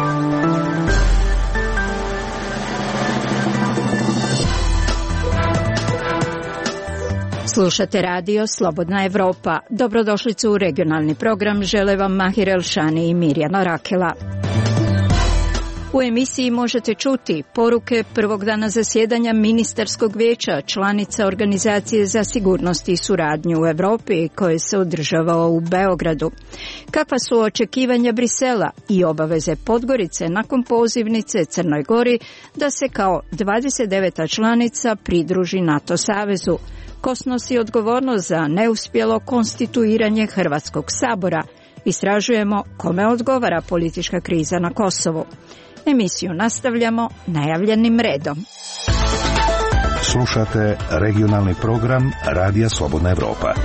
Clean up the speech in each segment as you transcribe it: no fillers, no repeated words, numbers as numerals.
Slušate radio Slobodna Evropa. Dobrodošlicu u regionalni program. Žele vam Mahir Elšani i Mirjana Rakela. U emisiji možete čuti poruke prvog dana zasjedanja ministarskog vijeća članica Organizacije za sigurnost i suradnju u Evropi koje se održava u Beogradu. Kakva su očekivanja Brisela i obaveze Podgorice nakon pozivnice Crnoj Gori da se kao 29. članica pridruži NATO savezu? Ko snosi odgovornost za neuspjelo konstituiranje Hrvatskog sabora? Istražujemo kome odgovara politička kriza na Kosovu. Emisiju nastavljamo najavljenim redom. Slušate regionalni program Radija Slobodna Evropa.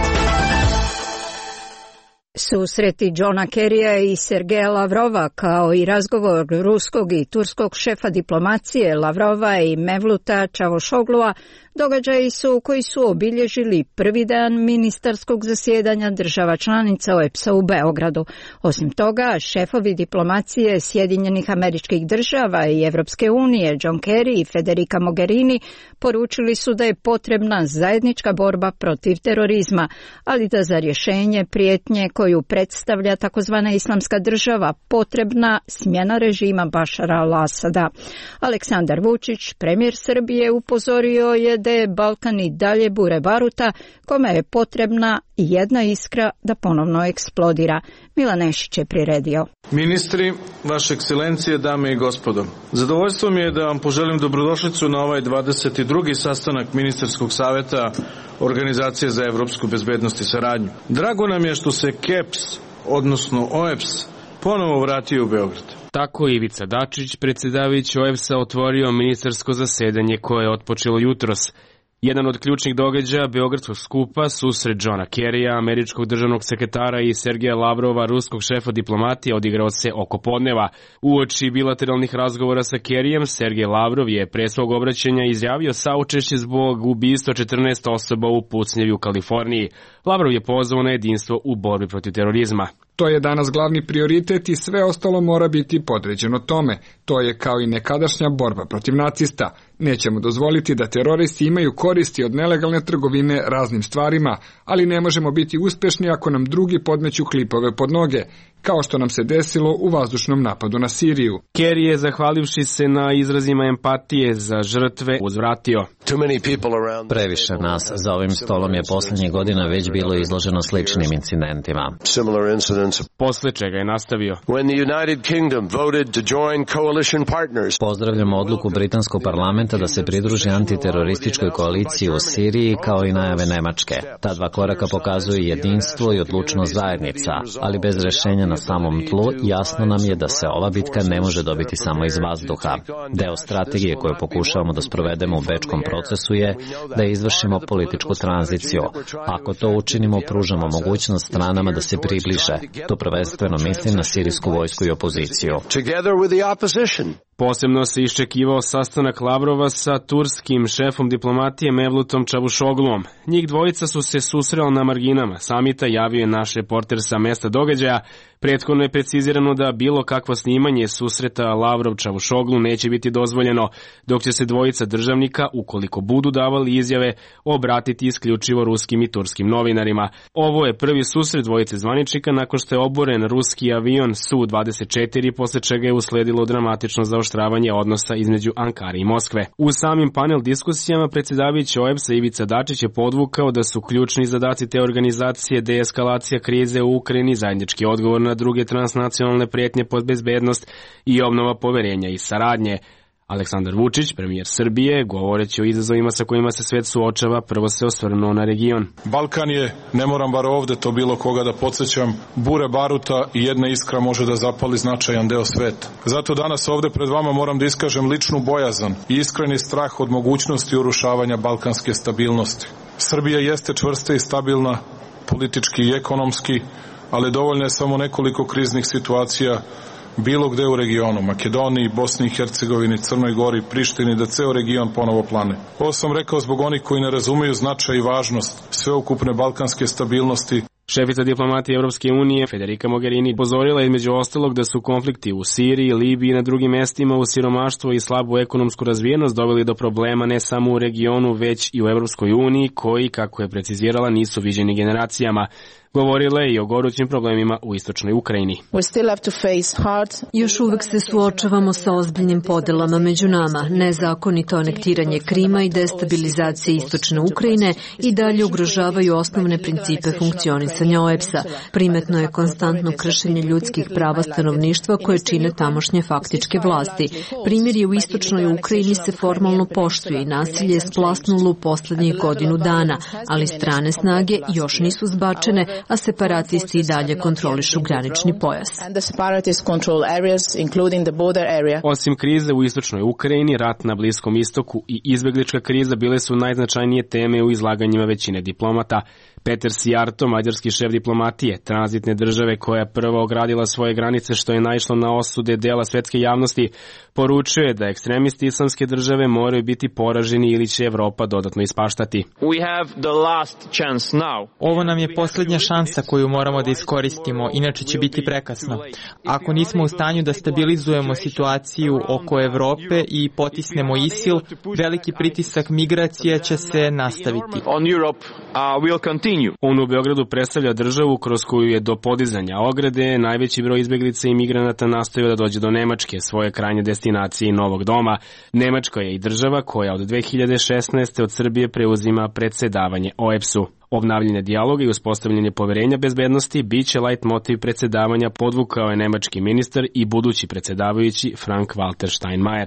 Susreti Johna Kerrya i Sergeja Lavrova, kao i razgovor ruskog i turskog šefa diplomacije Lavrova i Mevluta Čavušoglua, događaji su koji su obilježili prvi dan ministarskog zasjedanja država članica OEBS-a u Beogradu. Osim toga, šefovi diplomacije Sjedinjenih Američkih Država i Evropske unije John Kerry i Federica Mogherini poručili su da je potrebna zajednička borba protiv terorizma, ali da za rješenje prijetnje koju predstavlja takozvana Islamska država potrebna smjena režima Bašara al-Asada. Aleksandar Vučić, premijer Srbije, upozorio je da je Balkan i dalje bure baruta kome je potrebna jedna iskra da ponovno eksplodira. Milan Nešić je priredio. Ministri, vaše ekscelencije, dame i gospodo, zadovoljstvo mi je da vam poželim dobrodošlicu na ovaj 22. sastanak Ministarskog saveta Organizacije za evropsku bezbednost i saradnju. Drago nam je što se KEPS, odnosno OEBS, ponovo vratio u Beograd. Tako Ivica Dačić, predsjedavajući OEBS-a, otvorio ministarsko zasedanje koje je otpočelo jutros. Jedan od ključnih događaja Beogradskog skupa, susret Johna Kerrya, američkog državnog sekretara, i Sergeja Lavrova, ruskog šefa diplomatije, odigrao se oko podneva. Uoči bilateralnih razgovora sa Kerryjem, Sergej Lavrov je pre svog obraćanja izjavio saučešće zbog ubistva 14 osoba u pucnjevi u Kaliforniji. Lavrov je pozvao na jedinstvo u borbi protiv terorizma. To je danas glavni prioritet i sve ostalo mora biti podređeno tome. To je kao i nekadašnja borba protiv nacista. Nećemo dozvoliti da teroristi imaju koristi od nelegalne trgovine raznim stvarima, ali ne možemo biti uspješni ako nam drugi podmeću klipove pod noge, kao što nam se desilo u vazdušnom napadu na Siriju. Kerry je, zahvalivši se na izrazima empatije za žrtve, uzvratio. Previše nas za ovim stolom je posljednjih godina već bilo izloženo sličnim incidentima. Posle čega je nastavio. Pozdravljamo odluku britanskog parlamenta da se pridruži antiterorističkoj koaliciji u Siriji, kao i najave Nemačke. Ta dva koraka pokazuju jedinstvo i odlučnost zajednica, ali bez rješenja na samom tlu jasno nam je da se ova bitka ne može dobiti samo iz vazduha. Deo strategije koju pokušavamo da sprovedemo u bečkom procesu je da izvršimo političku tranziciju. Ako to učinimo, pružamo mogućnost stranama da se približe. To prvenstveno mislim na sirijsku vojsku i opoziciju. Posebno se iščekivao sastanak Lavrova sa turskim šefom diplomatije Mevlutom Čavušogluom. Njih dvojica su se susreli na marginama samita, javio je naš reporter sa mesta događaja. Prethodno je precizirano da bilo kakvo snimanje susreta Lavrov-Čavušoglu neće biti dozvoljeno, dok će se dvojica državnika, ukoliko budu davali izjave, obratiti isključivo ruskim i turskim novinarima. Ovo je prvi susret dvojice zvaničnika nakon što je oboren ruski avion Su-24, posle čega je usledilo dramatično zaoštravanje odnosa između Ankare i Moskve. U samim panel diskusijama predsjedavajući OEBS-a Ivica Dačić je podvukao da su ključni zadaci te organizacije deeskalacija krize u Ukrajini, zajednički odgovor na druge transnacionalne prijetnje pod bezbednost i obnova poverenja i saradnje. Aleksandar Vučić, premijer Srbije, govoreći o izazovima sa kojima se svet suočava, prvo se osvrnuo na region. Balkan je, ne moram bar ovde to bilo koga da podsjećam, bure baruta i jedna iskra može da zapali značajan deo sveta. Zato danas ovde pred vama moram da iskažem ličnu bojazan i iskreni strah od mogućnosti urušavanja balkanske stabilnosti. Srbija jeste čvrsta i stabilna, politički i ekonomski, ali dovoljno je samo nekoliko kriznih situacija bilo gde u regionu, Makedoniji, Bosni i Hercegovini, Crnoj Gori, Prištini, da ceo region ponovo plane. Ovo sam rekao zbog onih koji ne razumeju značaj i važnost sveukupne balkanske stabilnosti Šefica diplomatije Evropske unije Federica Mogherini pozorila između ostalog da su konflikti u Siriji, Libiji i na drugim mestima u siromaštvo i slabu ekonomsku razvijenost doveli do problema ne samo u regionu, već i u Evropskoj uniji, koji, kako je precizirala, nisu viđeni generacijama. Govorila je i o gorućim problemima u istočnoj Ukrajini. Još uvek se suočavamo sa ozbiljnim podelama među nama. Nezakonito anektiranje Krima i destabilizacija istočne Ukrajine i dalje ugrožavaju osnovne principe funkcionisanja OEBS-a. Primetno je konstantno kršenje ljudskih prava stanovništva koje čine tamošnje faktičke vlasti. Primjer je u istočnoj Ukrajini se formalno poštuje i nasilje je splasnulo u poslednjih godinu dana, ali strane snage još nisu zbačene, a separatisti i dalje kontrolišu granični pojas. Osim krize u istočnoj Ukrajini, rat na Bliskom istoku i izbeglička kriza bile su najznačajnije teme u izlaganjima većine diplomata. Peter Sijarto, mađarski šef diplomatije, tranzitne države koja je prva ogradila svoje granice što je naišlo na osude dela svetske javnosti, poručuje da ekstremisti islamske države moraju biti poraženi ili će Evropa dodatno ispaštati. Ovo nam je posljednja šansa koju moramo da iskoristimo, inače će biti prekasno. Ako nismo u stanju da stabilizujemo situaciju oko Evrope i potisnemo ISIL, veliki pritisak migracija će se nastaviti. On u Beogradu predstavlja državu kroz koju je do podizanja ograde najveći broj izbeglica i migranata nastojao da dođe do Nemačke, svoje krajnje destinacije i novog doma. Nemačka je i država koja od 2016. od Srbije preuzima predsedavanje OEBS-u. Obnavljanje dijaloga i uspostavljanje poverenja bezbednosti biće leitmotiv predsedavanja, podvukao je nemački ministar i budući predsedavajući Frank-Walter Steinmeier.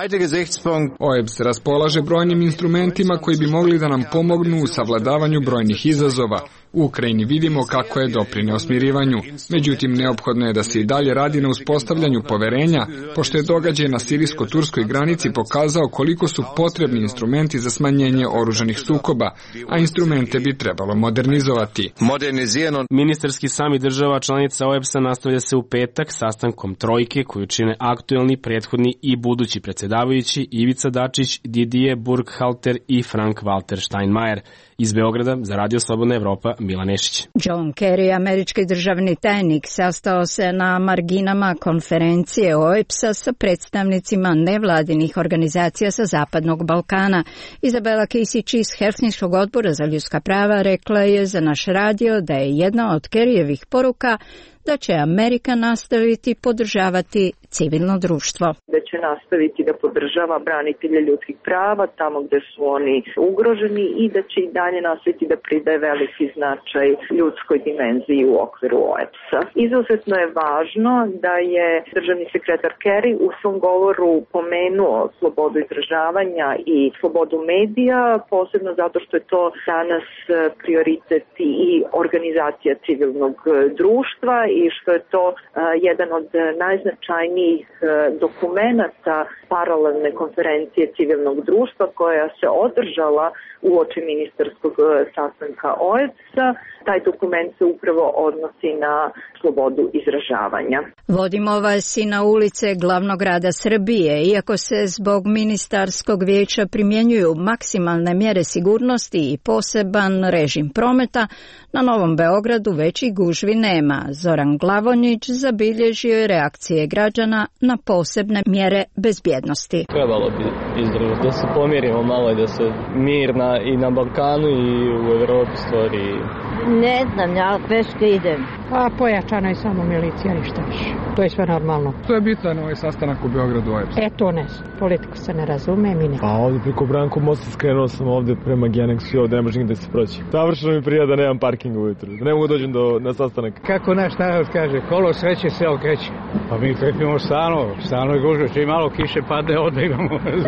OEBS raspolaže brojnim instrumentima koji bi mogli da nam pomognu u savladavanju brojnih izazova. U Ukrajini vidimo kako je doprineo smirivanju, međutim neophodno je da se i dalje radi na uspostavljanju poverenja, pošto je događaj na sirijsko-turskoj granici pokazao koliko su potrebni instrumenti za smanjenje oružanih sukoba, a instrumente bi trebalo modernizovati. Ministarski samit država članica OEBS-a nastavlja se u petak sastankom trojke koju čine aktuelni, prethodni i budući predsedavajući Ivica Dačić, Didier Burkhalter i Frank-Walter Steinmeier. Iz Beograda za Radio Slobodna Evropa, Milan Nešić. John Kerry, američki državni tajnik, sastao se na marginama konferencije OEBS-a sa predstavnicima nevladinih organizacija sa Zapadnog Balkana. Izabela Kisić iz Helsinškog odbora za ljudska prava rekla je za naš radio da je jedna od Kerryjevih poruka da će Amerika nastaviti podržavati civilno društvo. Da će nastaviti da podržava branitelje ljudskih prava tamo gde su oni ugroženi i da će i dalje nastaviti da pridaje veliki značaj ljudskoj dimenziji u okviru OEBS-a. Izuzetno je važno da je državni sekretar Kerry u svom govoru pomenuo slobodu izražavanja i slobodu medija, posebno zato što je to danas prioritet i organizacija civilnog društva i što je to jedan od najznačajnijih dokumenata paralelne konferencije civilnog društva koja se održala uoči ministarskog sastanka OEBS-a. Taj dokument se upravo odnosi na slobodu izražavanja. Vodimo vas i na ulice glavnog grada Srbije. Iako se zbog ministarskog vijeća primjenjuju maksimalne mjere sigurnosti i poseban režim prometa, na Novom Beogradu većih gužvi nema. Zoran Glavonjić zabilježio je reakcije građana na posebne mjere bezbjednosti. Trebalo bi izdržati da se pomirimo malo i da se mir i na Balkanu i u Evropi stvori. Ne znam, ja peške idem. Pa pojačana je samo milicija, ništa više. To je sve normalno. To je bitan ovaj sastanak u Beogradu OEBS. To ne znam. Politiku se ne razume, mi ne. Pa ovdje preko Branko mosta skrenuo sam ovdje prema Geneksu i ovdje ne može nigde se proći. Savršeno mi prija da nemam parking ujutru, da ne mogu dođem na sastanak. Kako naš narod kaže, kolo sreće se okreće. Pa mi trepimo stalno je gužve, čim malo kiše padne, onda imamo.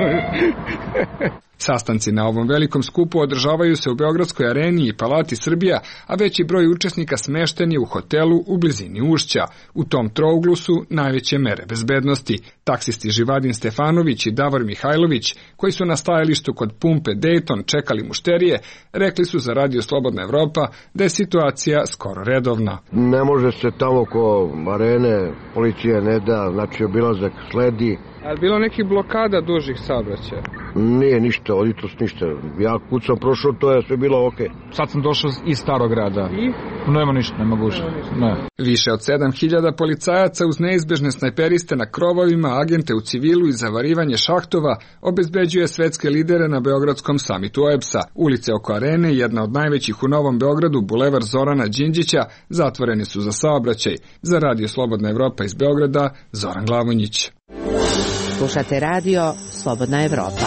Sastanci na ovom velikom skupu održavaju se u Beogradskoj areni i Palati Srbija, a veći broj učesnika smešten je u hotelu u blizini Ušća. U tom trouglu su najveće mere bezbednosti. Taksisti Živadin Stefanović i Davor Mihajlović, koji su na stajalištu kod pumpe Dayton čekali mušterije, rekli su za Radio Slobodna Evropa da je situacija skoro redovna. Ne može se tamo ko arene, policija ne da, znači obilazak sledi. Ali bilo nekih blokada dužih saobraćaja? Nije ništa, od jutros ništa. Ja kud sam prošao, to je sve bilo okej. Sad sam došao iz Starog grada. I? Nema ništa, nema gužve. Ne. Više od 7000 policajaca uz neizbežne snajperiste na krovovima, agente u civilu i zavarivanje šahtova obezbeđuje svetske lidere na Beogradskom samitu OEBS-a. Ulice oko arene, jedna od najvećih u Novom Beogradu, bulevar Zorana Đinđića, zatvoreni su za saobraćaj. Za Radio Slobodna Evropa iz Beograda, Zoran Glavonjić. Slušate radio Slobodna Evropa.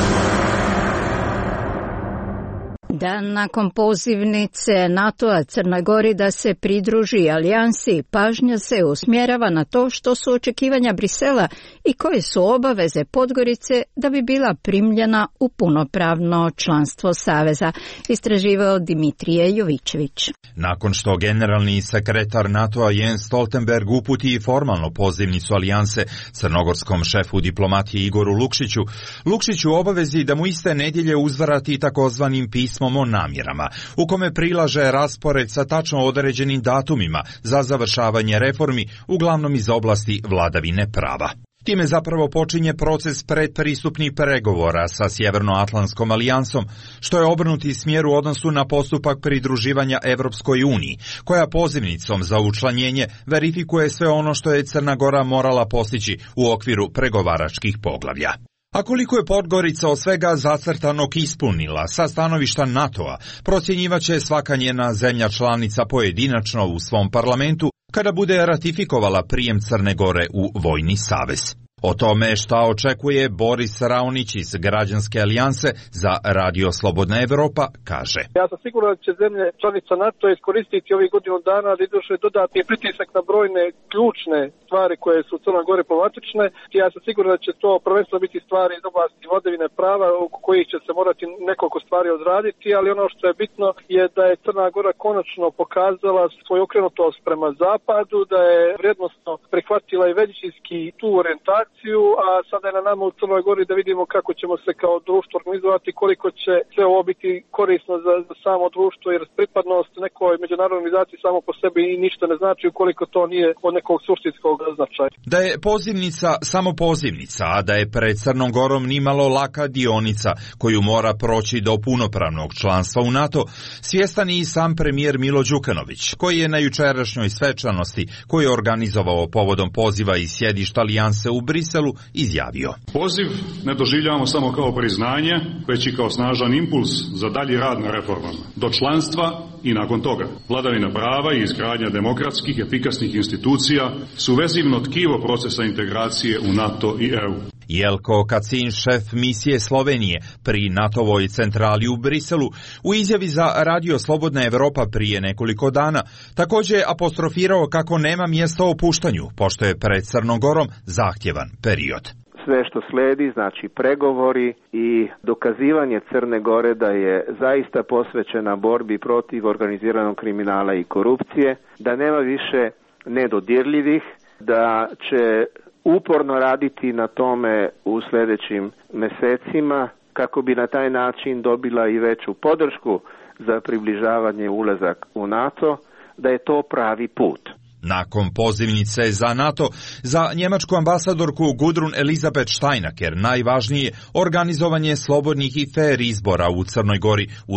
Dan nakon pozivnice NATO-a Crnoj Gori da se pridruži alijansi, pažnja se usmjerava na to što su očekivanja Brisela i koje su obaveze Podgorice da bi bila primljena u punopravno članstvo Saveza, istraživao Dimitrije Jovićević. Nakon što generalni sekretar NATO-a Jens Stoltenberg uputi formalno pozivnicu alijanse crnogorskom šefu diplomatije Igoru Lukšiću, Lukšić u obavezi da mu iste nedjelje uzvrati takozvanim pismom o namjerama, u kome prilaže raspored sa tačno određenim datumima za završavanje reformi, uglavnom iz oblasti vladavine prava. Time zapravo počinje proces predpristupnih pregovora sa Sjevernoatlantskom alijansom, što je obrnuti smjer u odnosu na postupak pridruživanja Evropskoj uniji, koja pozivnicom za učlanjenje verifikuje sve ono što je Crna Gora morala postići u okviru pregovaračkih poglavlja. A koliko je Podgorica od svega zacrtanog ispunila sa stanovišta NATO-a, procjenjivaće svaka njena zemlja članica pojedinačno u svom parlamentu kada bude ratifikovala prijem Crne Gore u vojni savez. O tome šta očekuje Boris Raonić iz Građanske alijanse za Radio Slobodna Evropa kaže: Ja sam siguran da će zemlje članica NATO iskoristiti ovih godinu dana da izvrše dodatni pritisak na brojne ključne stvari koje su u Crnoj Gori problematične. Ja sam siguran da će to prvenstveno biti stvari iz oblasti vladavine prava oko kojih će se morati nekoliko stvari odraditi, ali ono što je bitno je da je Crna Gora konačno pokazala svoju okrenutost prema zapadu, da je vrijednosno prihvatila i većinski tu orijentaciju, a sada je na nama u Crnoj Gori da vidimo kako ćemo se kao društvo organizovati, koliko će sve ovo biti korisno za samo društvo, jer pripadnost nekoj međunarodnoj organizaciji samo po sebi ništa ne znači ukoliko to nije od nekog suštinskog značaja. Da je pozivnica samo pozivnica, a da je pred Crnom Gorom nimalo laka dionica koju mora proći do punopravnog članstva u NATO, svjestan i sam premijer Milo Đukanović, koji je na jučerašnjoj svečanosti koju je organizovao povodom poziva iz sjedišta alijanse u Briselu izjavio: Poziv ne doživljavamo samo kao priznanje, već i kao snažan impuls za dalji rad na reformama, do članstva i nakon toga. Vladavina prava i izgradnja demokratskih, efikasnih institucija su vezivno tkivo procesa integracije u NATO i EU. Jelko Kacin, šef misije Slovenije pri NATO-voj centrali u Briselu, u izjavi za Radio Slobodna Evropa prije nekoliko dana, također je apostrofirao kako nema mjesta opuštanju, pošto je pred Crnom Gorom zahtjevan period. Sve što sledi, znači pregovori i dokazivanje Crne Gore da je zaista posvećena borbi protiv organiziranog kriminala i korupcije, da nema više nedodirljivih, da će uporno raditi na tome u sljedećim mjesecima kako bi na taj način dobila i veću podršku za približavanje ulazak u NATO, da je to pravi put. Nakon pozivnice za NATO, za njemačku ambasadorku Gudrun Elisabeth Steinaker najvažnije organizovanje slobodnih i fair izbora u Crnoj Gori u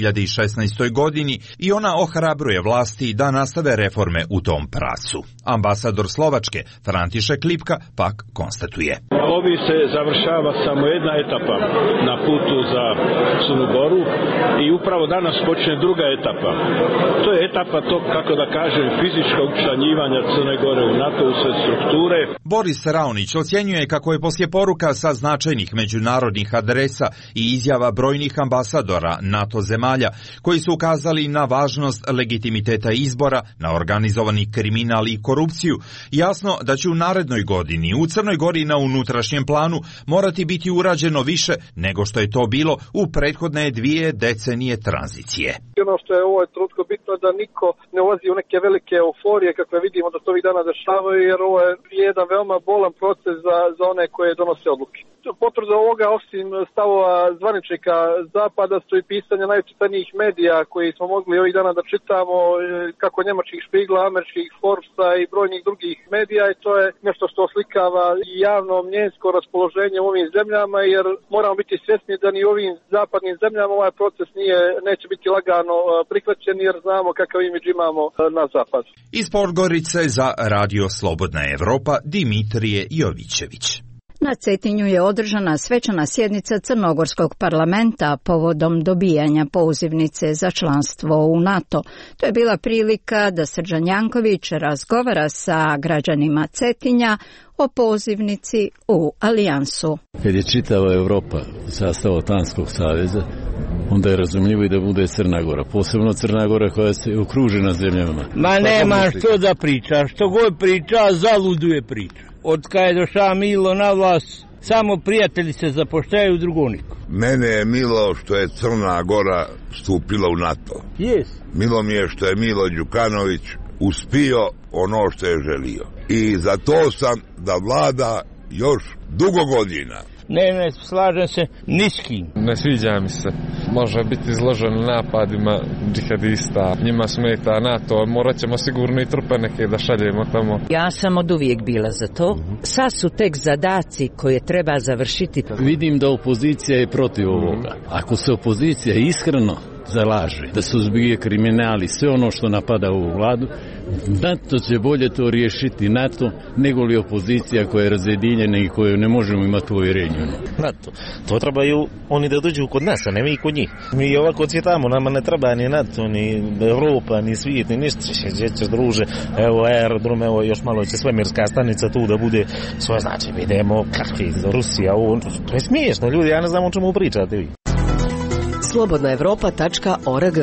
2016. godini i ona ohrabruje vlasti da nastave reforme u tom pravcu. Ambasador Slovačke František Lipka pak konstatuje: Ovi se završava samo jedna etapa na putu za Crnu Goru i upravo danas počne druga etapa. To je etapa tog, kako da kažem, fizičkog učlanjivanja Crne Gore u NATO u sve strukture. Boris Raonić ocjenjuje kako je poslije poruka sa značajnih međunarodnih adresa i izjava brojnih ambasadora NATO zemalja koji su ukazali na važnost legitimiteta izbora, na organizovani kriminal i korupciju, jasno da će u narednoj godini u Crnoj Gori na unutrašnjem planu morati biti urađeno više nego što je to bilo u prethodne 2 decenije tranzicije. Ono što je u ovoj trenutku bitno da niko ne ulazi u neke velike euforije kakve vidimo da to ovih dana dešavaju, jer ovo je jedan veoma bolan proces za one koje donose odluke. Potvrda ovoga, osim stavova zvaničnika Zapada, su i pisanja najčitanijih medija koji smo mogli ovih dana da čitamo, kako njemačkih Špigla, američkih Forbesa i brojnih drugih medija, i to je nešto što oslikava javno mnjenjsko raspoloženje u ovim zemljama, jer moramo biti svjesni da ni u ovim zapadnim zemljama ovaj proces neće biti lagano prihvaćen, jer znamo kakav imidž imamo na zapad. Iz Podgorice za Radio Slobodna Evropa Dimitrije Jovićević. Na Cetinju je održana svečana sjednica Crnogorskog parlamenta povodom dobijanja pozivnice za članstvo u NATO. To je bila prilika da Srđan Janković razgovara sa građanima Cetinja o pozivnici u alijansu. Kad je čitava Evropa sastav Atlantskog saveza, onda je razumljivo i da bude Crna Gora, posebno Crna Gora koja se okružena zemljama. Ma nema što da priča, što god priča, zaluduje priča. Od kada je došao Milo na vlast, samo prijatelji se zapošljaju, drugo niko. Mene je milo što je Crna Gora stupila u NATO. Yes. Milo mi je što je Milo Đukanović uspio ono što je želio. I za to sam da vlada još dugo godina. Ne, slažem se ni s kim. Ne sviđa mi se. Može biti izložen napadima džihadista. Njima smeta NATO. Morat ćemo sigurno i trupe neke da šaljemo tamo. Ja sam od uvijek bila za to. Sad su tek zadaci koje treba završiti. Vidim da opozicija je protiv ovoga. Ako se opozicija iskreno zalaže da suzbije kriminal i sve ono što napada ovu vladu, NATO će bolje to riješiti NATO nego li opozicija koja je razjedinjena i koju ne možemo imati u uvjerenju. NATO, to trebaju oni da dođu kod nas, a ne mi kod njih. Mi ovako cvjetamo, nama ne treba ni NATO, ni Evropa, ni svijet, ni ništa. Će druže, evo aerodrom, evo još malo će svemirska stanica tu da bude, sve znači vidimo kakvi Rusija, to je smiješno ljudi, ja ne znam o čemu pričate vi. slobodnaevropa.org.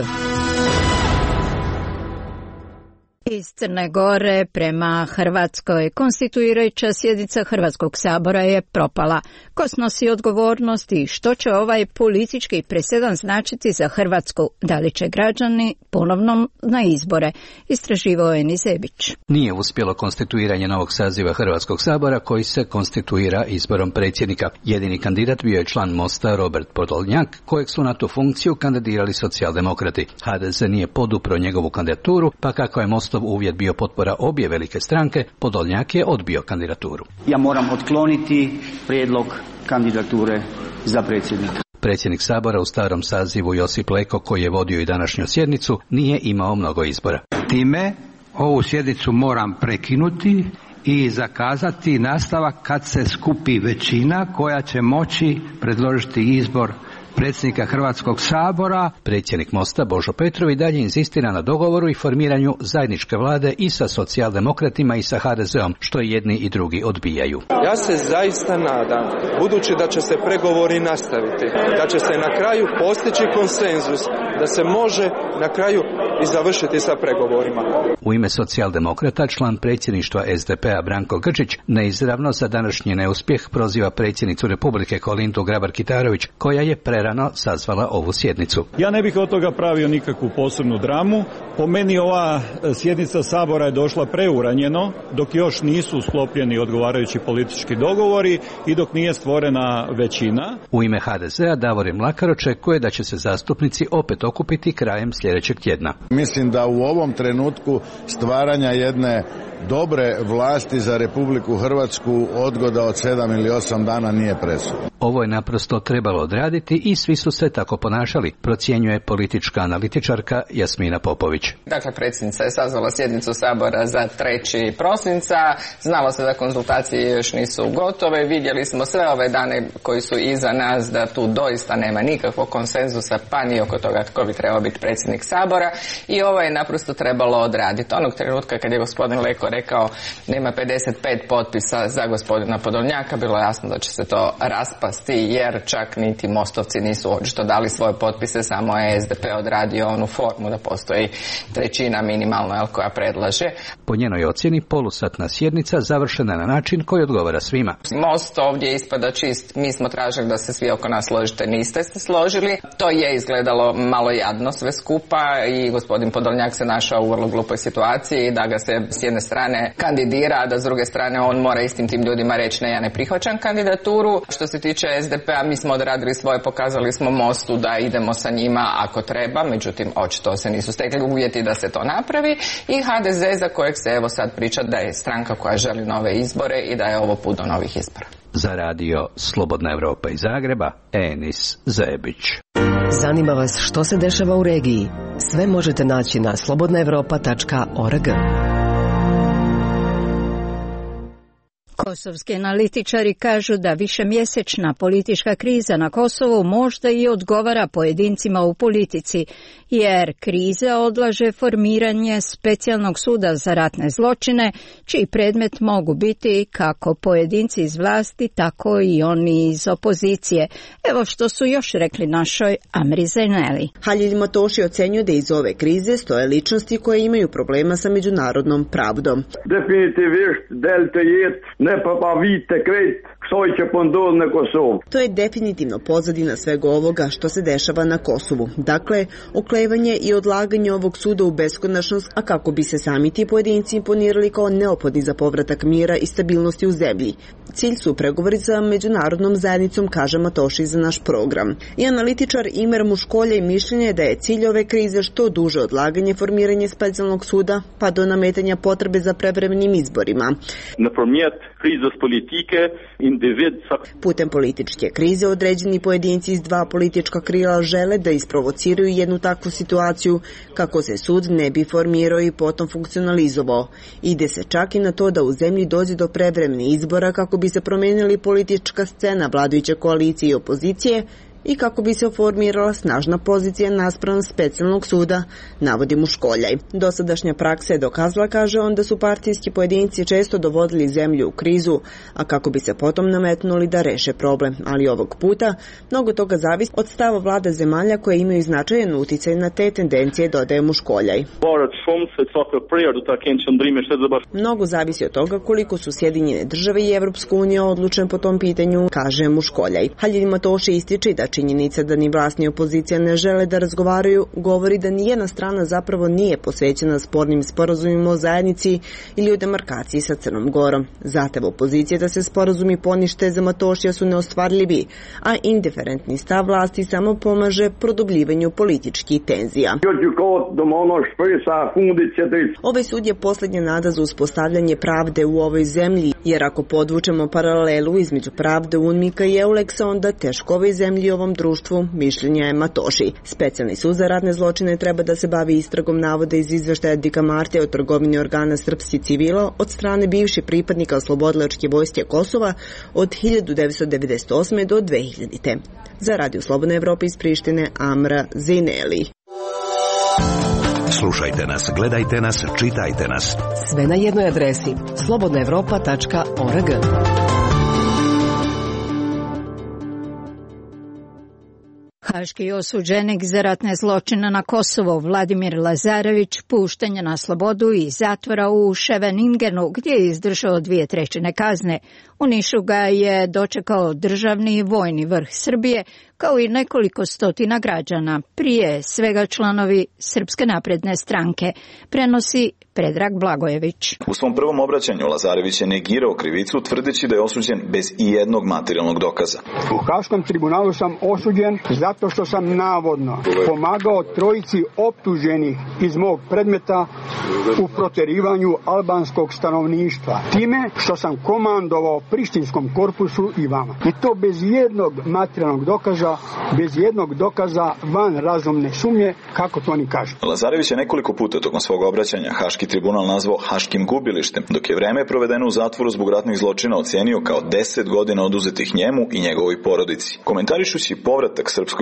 Iz Crne Gore prema Hrvatskoj konstituirajuća sjednica Hrvatskog sabora je propala. Ko snosi odgovornost i što će ovaj politički presedan značiti za Hrvatsku? Da li će građani ponovno na izbore? Istraživao je Nizebić. Nije uspjelo konstituiranje novog saziva Hrvatskog sabora koji se konstituira izborom predsjednika. Jedini kandidat bio je član Mosta Robert Podolnjak, kojeg su na tu funkciju kandidirali socijaldemokrati. HDZ nije podupro njegovu kandidaturu, pa kako je Mostov uvjet bio potpora obje velike stranke, Podolnjak je odbio kandidaturu. Ja moram otkloniti prijedlog kandidature za predsjednika. Predsjednik sabora u starom sazivu Josip Leko, koji je vodio i današnju sjednicu, nije imao mnogo izbora. Time ovu sjednicu moram prekinuti i zakazati nastavak kad se skupi većina koja će moći predložiti izbor predsjednika Hrvatskog sabora. Predsjednik Mosta Božo Petrov i dalje inzistira na dogovoru i formiranju zajedničke vlade i sa socijaldemokratima i sa HDZ-om, što jedni i drugi odbijaju. Ja se zaista nadam, budući da će se pregovori nastaviti, da će se na kraju postići konsenzus, da se može na kraju i završiti sa pregovorima. U ime socijaldemokrata član predsjedništva SDP-a Branko Grčić neizravno za današnji neuspjeh proziva predsjednicu Republike Kolindu Grabar-Kitarović, koja je prerano sazvala ovu sjednicu. Ja ne bih od toga pravio nikakvu posebnu dramu. Po meni ova sjednica sabora je došla preuranjeno, dok još nisu sklopljeni odgovarajući politički dogovori i dok nije stvorena većina. U ime HDZ-a Davorin Mlakar očekuje da će se zastupnici opet okupiti krajem sljedećeg tjedna. Mislim da u ovom trenutku stvaranja jedne dobre vlasti za Republiku Hrvatsku odgoda od 7 ili 8 dana nije presudna. Ovo je naprosto trebalo odraditi i svi su se tako ponašali, procjenjuje politička analitičarka Jasmina Popović. Dakle, predsjednica je sazvala sjednicu sabora za 3. prosinca. Znalo se da konzultacije još nisu gotove. Vidjeli smo sve ove dane koji su iza nas da tu doista nema nikakvog konsenzusa, pa ni oko toga tko bi trebao biti predsjednik sabora. I ovo je naprosto trebalo odraditi. Onog trenutka kad je gospodin Leko netko rekao nema 55 potpisa za gospodina Podolnjaka, bilo je jasno da će se to raspasti jer čak niti Mostovci nisu očito dali svoje potpise, samo je SDP odradio onu formu da postoji trećina minimalno koja predlaže. Po njenoj ocjeni polusatna sjednica završena na način koji odgovara svima. Most ovdje ispada čist, mi smo tražili da se svi oko nas složite, niste se složili. To je izgledalo malo jadno sve skupa i gospodin Podolnjak se našao u vrlo glupoj situaciji da ga se s jedne strane kandidira, a da s druge strane on mora istim tim ljudima reći ne, ja ne prihvaćam kandidaturu. Što se tiče SDP-a, mi smo odradili svoje, pokazali smo Mostu da idemo sa njima ako treba, međutim očito se nisu stekli uvjeti da se to napravi i HDZ za kojeg se evo sad priča da je stranka koja želi nove izbore i da je ovo put do novih izbora. Za radio Slobodna Evropa iz Zagreba, Enis Zebić. Zanima vas što se dešava u regiji? Sve možete naći na slobodnaevropa.org. Kosovski analitičari kažu da višemjesečna politička kriza na Kosovu možda i odgovara pojedincima u politici, jer kriza odlaže formiranje specijalnog suda za ratne zločine, čiji predmet mogu biti kako pojedinci iz vlasti, tako i oni iz opozicije. Evo što su još rekli našoj Amri Zaineli. Halil Matoši ocenjuje da iz ove krize stoje ličnosti koje imaju problema sa međunarodnom pravdom. To je definitivno pozadina svega ovoga što se dešava na Kosovu. Dakle, oklevanje i odlaganje ovog suda u beskonačnost, a kako bi se sami ti pojedinci imponirali kao neophodni za povratak mira i stabilnosti u zemlji. Cilj su pregovori sa međunarodnom zajednicom, kaže Matoši za naš program. I analitičar Imer Muškolja i mišljenje da je cilj ove krize što duže odlaganje formiranje specijalnog suda, pa do nametanja potrebe za prevremenim izborima. Putem političke krize određeni pojedinci iz dva politička krila žele da isprovociraju jednu takvu situaciju kako se sud ne bi formirao i potom funkcionalizovao. Ide se čak i na to da u zemlji dođe do prevremenih izbora kako bi se promijenili politička scena vladajuće koalicije i opozicije i kako bi se oformirala snažna pozicija naspram specijalnog suda, navodi Muškoljaj. Dosadašnja praksa je dokazala, kaže on, da su partijski pojedinci često dovodili zemlju u krizu, a kako bi se potom nametnuli da reše problem. Ali ovog puta mnogo toga zavisi od stava vlada zemalja koje imaju značajan uticaj na te tendencije, dodaje Muškoljaj. Mnogo zavisi od toga koliko su Sjedinjene države i Evropska unija odlučne po tom pitanju, kaže Muškoljaj. Halil Matoši ističe da činjenica da ni vlast ni opozicija ne žele da razgovaraju govori da nijedna strana zapravo nije posvećena spornim sporazumima o zajednici ili o demarkaciji sa Crnom Gorom. Zahtev opozicije da se sporazumi ponište za Matošija su neostvarljivi, a indiferentni stav vlasti samo pomaže produbljivanju političkih tenzija. Ovaj sud je posljednja nada za uspostavljanje pravde u ovoj zemlji, jer ako podvučemo paralelu između pravde UNMIK-a i EULEX-a, onda teško ovoj zemlji i ovom društvu, mišljenja je Matoši. Specijalni sud za ratne zločine treba da se bavi istragom navoda iz izveštaja Dika Marte o trgovini organa srpskih civila od strane bivših pripadnika Oslobodilačke vojske Kosova od 1998. do 2000. Za Radio Slobodna Evropa iz Prištine, Amra Zaineli. Slušajte nas, gledajte nas, čitajte nas. Sve na jednoj adresi slobodnaevropa.org. Haški osuđenik za ratne zločine na Kosovo Vladimir Lazarević pušten je na slobodu iz zatvora u Scheveningenu gdje je izdržao 2/3 kazne. U Nišu ga je dočekao državni i vojni vrh Srbije kao i nekoliko stotina građana, prije svega članovi Srpske napredne stranke, prenosi Predrag Blagojević. U svom prvom obraćanju Lazarević je negirao krivicu tvrdeći da je osuđen bez ijednog materijalnog dokaza. U Haškom tribunalu sam osuđen zato što sam navodno pomagao trojici optuženih iz mog predmeta u proterivanju albanskog stanovništva. Time što sam komandovao prištinskom korpusu i vama. I to bez jednog materijalnog dokaza, bez jednog dokaza van razumne sumnje, kako to oni kažu. Lazarević je nekoliko puta tokom svog obraćanja Haški tribunal nazvao Haškim gubilištem, dok je vreme provedeno u zatvoru zbog ratnih zločina ocenio kao 10 godina oduzetih njemu i njegovoj porodici. Komentarišući povratak srpskoj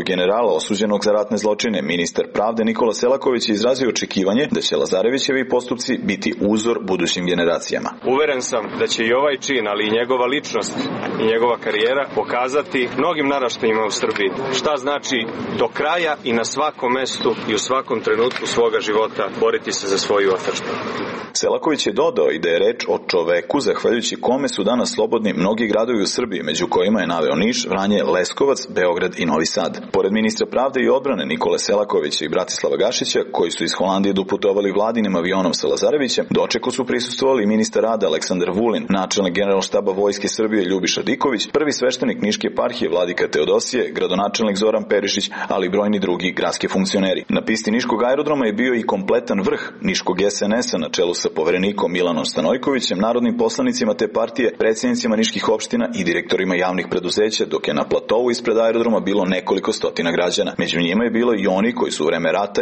generala osuđenog za ratne zločine, ministar pravde Nikola Selaković je izrazio očekivanje da će Lazarevićevi postupci biti uzor budućim generacijama. Uveren sam da će i ovaj čin, ali i njegova ličnost i njegova karijera pokazati mnogim naraštajima u Srbiji šta znači do kraja i na svakom mestu i u svakom trenutku svoga života boriti se za svoju otadžbinu. Selaković je dodao i da je reč o čoveku zahvaljujući kome su danas slobodni mnogi gradovi u Srbiji, među kojima je naveo Niš, Vranje, Leskovac, Beograd i Novi Sad. Pored ministra pravde i odbrane Nikole Selakovića i Bratislava Gašića, koji su iz Holandije doputovali vladinim avionom sa Lazarevićem, dočeku su prisustvovali i ministar rada Aleksandar Vulin, načelnik Generalštaba Vojske Srbije Ljubiša Diković, prvi sveštenik Niške eparhije Vladika Teodosije, gradonačelnik Zoran Perišić, ali i brojni drugi gradski funkcioneri. Na pisti Niškog aerodroma je bio i kompletan vrh Niškog SNS-a na čelu sa poverenikom Milanom Stanojkovićem, narodnim poslanicima te partije, predsjednicima niških opština i direktorima javnih preduzeća, dok je na platovu ispred aerodroma bilo nekoliko stotina građana. Među njima je bilo i oni koji su u vreme rata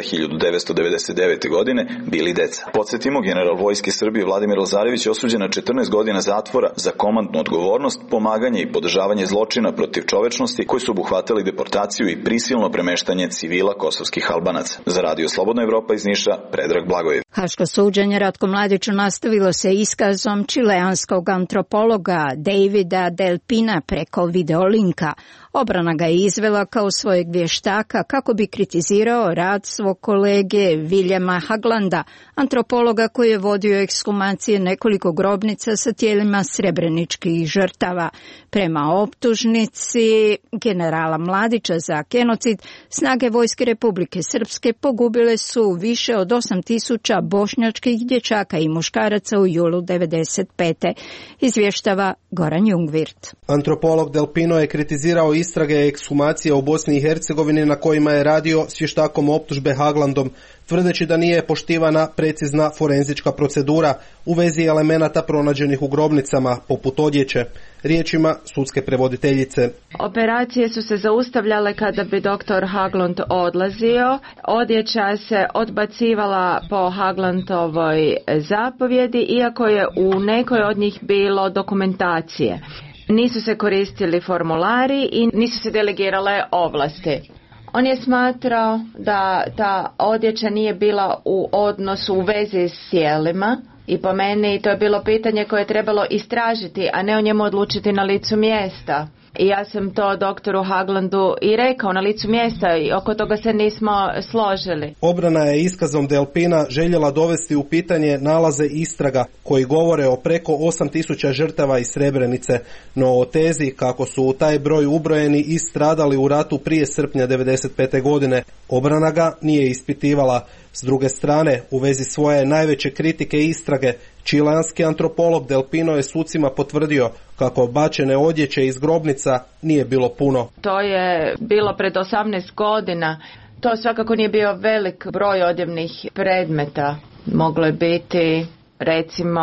1999. godine bili deca. Podsjetimo, general Vojske Srbije Vladimir Lazarević je osuđen na 14 godina zatvora za komandnu odgovornost, pomaganje i podržavanje zločina protiv čovečnosti koji su obuhvatali deportaciju i prisilno premeštanje civila kosovskih Albanaca. Za Radio Slobodna Evropa iz Niša, Predrag Blagojević. Haško suđenje Ratku Mladiću nastavilo se iskazom čileanskog antropologa Davida Delpina preko videolinka. Obrana ga je izvela kao svojeg vještaka kako bi kritizirao rad svog kolege Viljama Haglanda, antropologa koji je vodio ekshumacije nekoliko grobnica sa tijelima srebreničkih žrtava. Prema optužnici generala Mladića za genocid, snage Vojske Republike Srpske pogubile su više od 8.000 bošnjačkih dječaka i muškaraca u julu 1995. Izvještava Goran Jungvirt. Antropolog Delpino je kritizirao istrage ekshumacije u Bosni i Hercegovini na kojima je radio s vještakom optužbe Haglandom, tvrdeći da nije poštivana precizna forenzička procedura u vezi elemenata pronađenih u grobnicama, poput odjeće. Riječima sudske prevoditeljice. Operacije su se zaustavljale kada bi doktor Hagland odlazio. Odjeća se odbacivala po Haglandovoj zapovjedi, iako je u nekoj od njih bilo dokumentacije. Nisu se koristili formulari i nisu se delegirale ovlasti. On je smatrao da ta odjeća nije bila u odnosu u vezi s tijelima i po meni to je bilo pitanje koje je trebalo istražiti, a ne o njemu odlučiti na licu mjesta. I ja sam to doktoru Haglandu i rekao na licu mjesta i oko toga se nismo složili. Obrana je iskazom Delpina željela dovesti u pitanje nalaze istraga koji govore o preko 8.000 žrtava iz Srebrenice, no o tezi kako su u taj broj ubrojeni i stradali u ratu prije srpnja 1995. godine. Obrana ga nije ispitivala. S druge strane, u vezi svoje najveće kritike istrage, čileanski antropolog Delpino je sucima potvrdio kako bačene odjeće iz grobnica nije bilo puno. To je bilo pred 18 godina. To svakako nije bio velik broj odjevnih predmeta. Moglo je biti recimo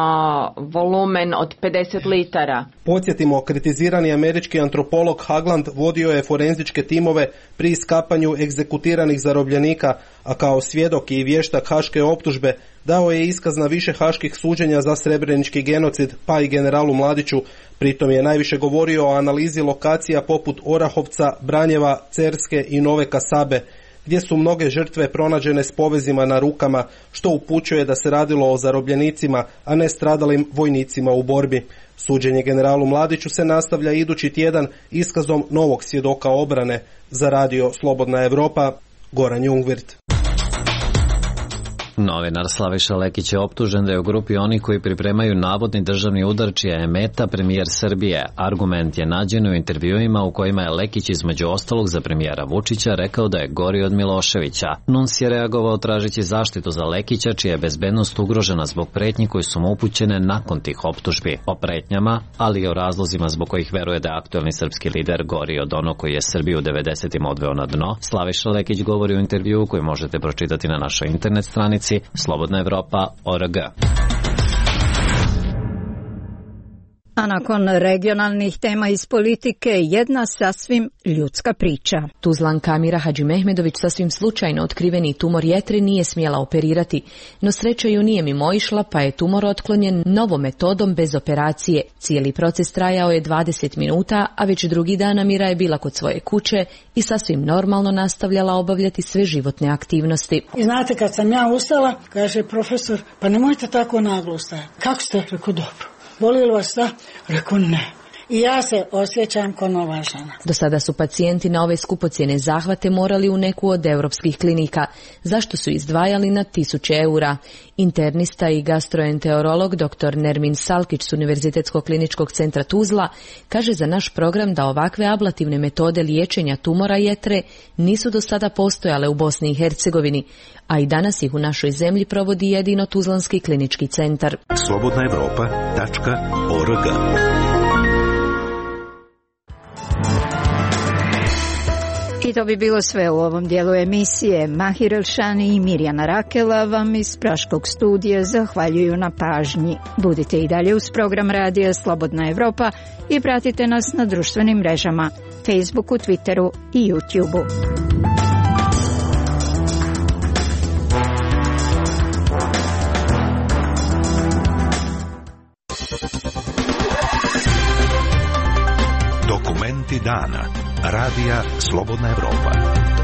volumen od 50 litara. Podsjetimo, kritizirani američki antropolog Hagland vodio je forenzičke timove pri iskapanju egzekutiranih zarobljenika, a kao svjedok i vještak haške optužbe dao je iskaz na više haških suđenja za srebrenički genocid, pa i generalu Mladiću. Pritom je najviše govorio o analizi lokacija poput Orahovca, Branjeva, Cerske i Nove Kasabe, gdje su mnoge žrtve pronađene s povezima na rukama, što upućuje da se radilo o zarobljenicima, a ne stradalim vojnicima u borbi. Suđenje generalu Mladiću se nastavlja idući tjedan iskazom novog svjedoka obrane. Za Radio Slobodna Evropa, Goran Jungvirt. Novinar Slaviša Lekić je optužen da je u grupi onih koji pripremaju navodni državni udar čija je meta premijer Srbije. Argument je nađen u intervjuima u kojima je Lekić između ostalog za premijera Vučića rekao da je gori od Miloševića. NUNS je reagovao tražeći zaštitu za Lekića, čija je bezbednost ugrožena zbog pretnji koji su mu upućene nakon tih optužbi. O pretnjama, ali i o razlozima zbog kojih veruje da je aktuelni srpski lider gori od onog koji je Srbiju u 90-im odveo na dno, Slaviša Lekić govori u intervjuu koji možete pročitati na našoj internet stranici slobodnaevropa.org. A nakon regionalnih tema iz politike, jedna sasvim ljudska priča. Tuzlanka Amira Hadžimehmedović sasvim slučajno otkriveni tumor jetre nije smjela operirati, no sreća ju nije mimoišla pa je tumor otklonjen novom metodom bez operacije. Cijeli proces trajao je 20 minuta, a već drugi dan Amira je bila kod svoje kuće i sasvim normalno nastavljala obavljati sve životne aktivnosti. I znate, kad sam ja ustala, kaže profesor, pa nemojte tako naglo stajati. Kako ste? Rekao, dobro. Boli li vas da? Rekao, ne. I ja se osjećam kao nova žena. Do sada su pacijenti na ove skupocjene zahvate morali u neku od europskih klinika. Zašto su izdvajali na 1000 eura? Internista i gastroenterolog dr. Nermin Salkić s Univerzitetskog kliničkog centra Tuzla kaže za naš program da ovakve ablativne metode liječenja tumora jetre nisu do sada postojale u Bosni i Hercegovini, a i danas ih u našoj zemlji provodi jedino Tuzlanski klinički centar. slobodnaevropa.org. I to bi bilo sve u ovom dijelu emisije. Mahir Elšani i Mirjana Rakela vam iz Praškog studija zahvaljuju na pažnji. Budite i dalje uz program radija Slobodna Evropa i pratite nas na društvenim mrežama, Facebooku, Twitteru i YouTubeu. Dokumenti dana. Radija Slobodna Evropa.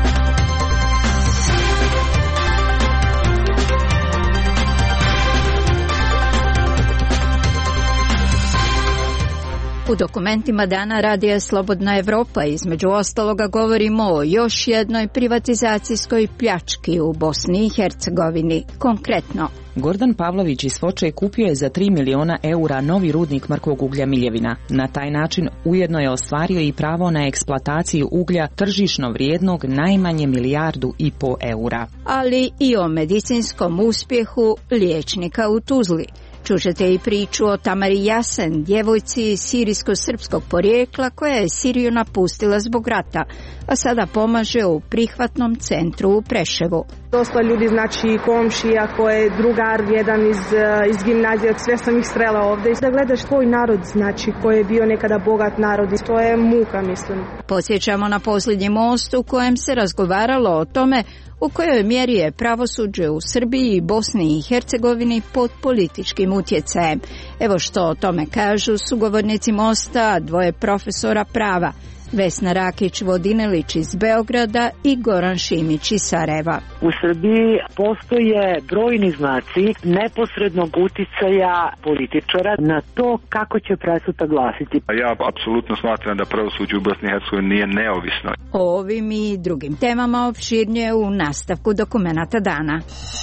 U dokumentima dana Radija Slobodna Evropa između ostaloga govorimo o još jednoj privatizacijskoj pljački u Bosni i Hercegovini. Konkretno, Gordan Pavlović iz Foče kupio je za 3 miliona eura novi rudnik mrkvog uglja Miljevina. Na taj način ujedno je ostvario i pravo na eksploataciju uglja tržišno vrijednog najmanje 1,5 milijardu eura. Ali i o medicinskom uspjehu liječnika u Tuzli. Čućete i priču o Tamari Jasen, djevojci sirijsko-srpskog porijekla koja je Siriju napustila zbog rata, a sada pomaže u prihvatnom centru u Preševu. Dosta ljudi, znači komšija, koje je drugar jedan iz gimnazije, sve sam ih srela ovdje. Da gledaš tvoj narod, znači koji je bio nekada bogat narod, to je muka, mislim. Podsjećamo na posljednji most u kojem se razgovaralo o tome u kojoj mjeri je pravosuđe u Srbiji i Bosni i Hercegovini pod političkim utjecajem. Evo što o tome kažu sugovornici mosta, dvoje profesora prava, Vesna Rakić-Vodinelić iz Beograda i Goran Šimić iz Sarajeva. U Srbiji postoje brojni znaci neposrednog uticaja političara na to kako će presuda glasiti. Ja apsolutno smatram da pravosuđe u Bosni i Hercegovini nije neovisno. O ovim i drugim temama opširnije u nastavku dokumenata dana.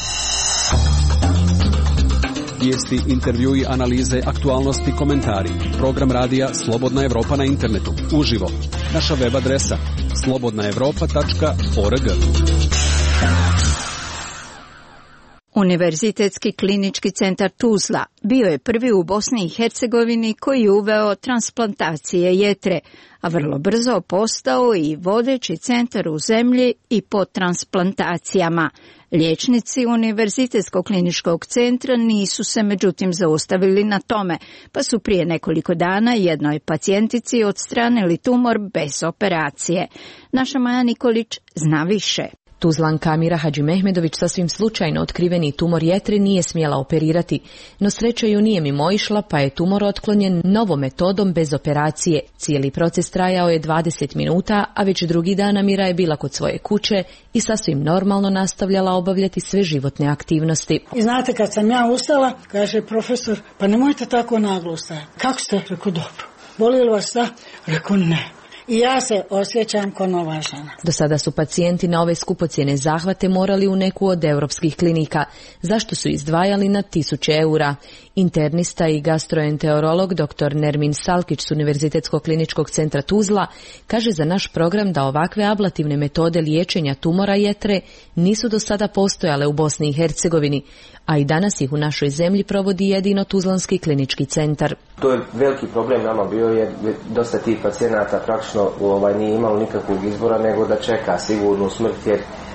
Vijesti, intervjui, analize, aktualnosti, komentari. Program radija Slobodna Evropa na internetu. Uživo. Naša web adresa slobodnaevropa.org. Univerzitetski klinički centar Tuzla bio je prvi u Bosni i Hercegovini koji je uveo transplantacije jetre, a vrlo brzo postao i vodeći centar u zemlji i po transplantacijama. Liječnici Univerzitetskog kliničkog centra nisu se međutim zaustavili na tome, pa su prije nekoliko dana jednoj pacijentici odstranili tumor bez operacije. Naša Maja Nikolić zna više. Tuzlanka Amira Hadžimehmedović sasvim slučajno otkriveni tumor jetre nije smjela operirati, no sreća ju nije mimoišla pa je tumor otklonjen novom metodom bez operacije. Cijeli proces trajao je 20 minuta, a već drugi dan Amira je bila kod svoje kuće i sasvim normalno nastavljala obavljati sve životne aktivnosti. I znate, kad sam ja ustala, kaže profesor, pa nemojte tako naglo stajati. Kako ste? Rekao, dobro. Boli li vas da? Rekao, ne. I ja se osjećam kao nova žena. Do sada su pacijenti na ove skupocjene zahvate morali u neku od europskih klinika. Zašto su izdvajali na 1000 eura? Internista i gastroenterolog dr. Nermin Salkić s Univerzitetskog kliničkog centra Tuzla kaže za naš program da ovakve ablativne metode liječenja tumora jetre nisu do sada postojale u Bosni i Hercegovini, a i danas ih u našoj zemlji provodi jedino Tuzlanski klinički centar. To je veliki problem nama bio, jer dosta tih pacijenata praktično nije imalo nikakvog izbora nego da čeka sigurnu smrt, jer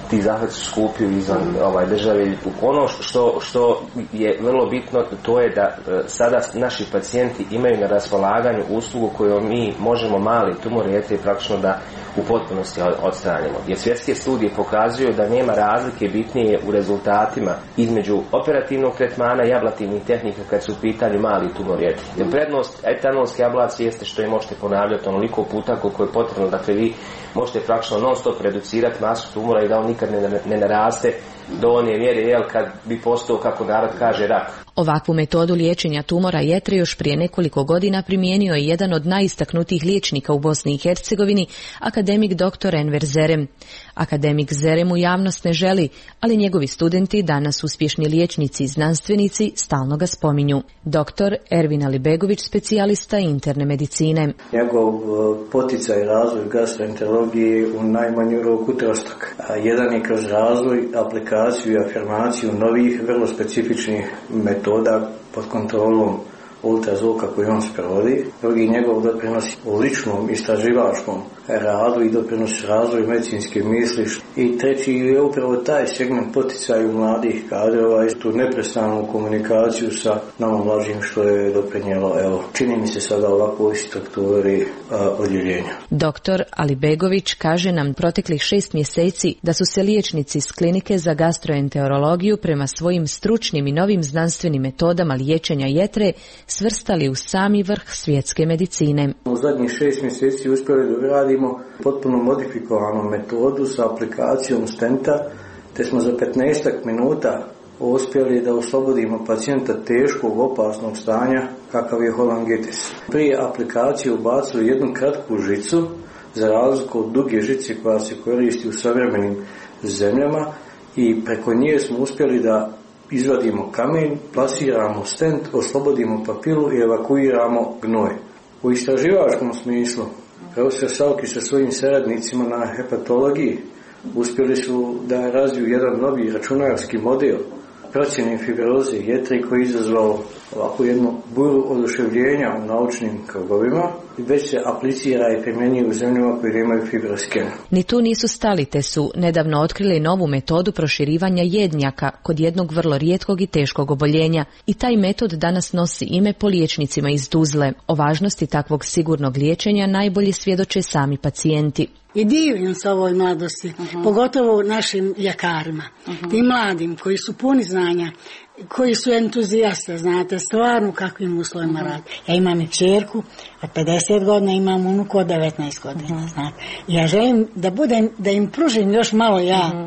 ti zahvati su skupi izvan države. Ono što je vrlo bitno, to je da sada naši pacijenti imaju na raspolaganju uslugu koju mi možemo mali tumor jetre praktično da u potpunosti odstranimo. Jer svjetske studije pokazuju da nema razlike bitnije u rezultatima između operativnog tretmana i ablativnih tehnika kad su u pitanju mali tumor jetre. Jer prednost etanolske ablacije jeste što je možete ponavljati onoliko puta koliko je potrebno. Dakle, vi možete praktično non stop reducirati masu tumora i da on nikad ne naraste do one mjere kad bi postao, kako narod kaže, rak. Ovakvu metodu liječenja tumora jetre još prije nekoliko godina primijenio je jedan od najistaknutijih liječnika u Bosni i Hercegovini, akademik dr. Enver Zerem. Akademik Zerem u javnost ne želi, ali njegovi studenti, danas uspješni liječnici i znanstvenici, stalno ga spominju. Dr. Ervin Alibegović, specijalista interne medicine. Njegov poticaj razvoj gastroenterologije u najmanju ruku trostak. Jedan je kroz razvoj, aplikaciju i afirmaciju novih, vrlo specifičnih metoda pod kontrolom ultrazvuka koji on sprovodi. Drugi njegov doprinos u ličnom istraživačkom radu i doprinos razvoju medicinske misli. I treći je upravo taj segment poticaju mladih kadrova i tu neprestanu komunikaciju sa nama mlađim, što je doprinijelo, čini mi se sada ovakvoj strukturi odjeljenja. Dr. Alibegović kaže nam proteklih 6 mjeseci da su se liječnici s klinike za gastroenterologiju prema svojim stručnim i novim znanstvenim metodama liječenja jetre svrstali u sami vrh svjetske medicine. U zadnjih 6 mjeseci uspjeli da radimo potpuno modifikovanu metodu sa aplikacijom stenta, te smo za 15 minuta uspjeli da oslobodimo pacijenta teškog opasnog stanja kakav je cholangitis. Prije aplikacije ubacili jednu kratku žicu, za razliku od duge žice koja se koristi u savremenim zemljama, i preko nje smo uspjeli da izvadimo kamen, plasiramo stent, oslobodimo papilu i evakuiramo gnoj. U istraživačkom smislu, profesor Salkić sa svojim saradnicima na hepatologiji uspjeli su da razviju jedan novi računarski model procjene fibroze jetre koji je izazvao ovako jednu buru oduševljenja u naučnim krugovima i već se aplicira i primjenjuje u zemljama koje nemaju fibrosken. Ni tu nisu stali, te su nedavno otkrili novu metodu proširivanja jednjaka kod jednog vrlo rijetkog i teškog oboljenja, i taj metod danas nosi ime po liječnicima iz Tuzle. O važnosti takvog sigurnog liječenja najbolje svjedoče sami pacijenti. I divim se ovoj mladosti, pogotovo našim ljekarima, tim mladim koji su puni znanja, koji su entuzijaste, znate, stvarno kakvim uslovima radi. Ja imam i kćerku od 50 godina, imam unuku od 19 godina, znate. Ja želim da im pružim još malo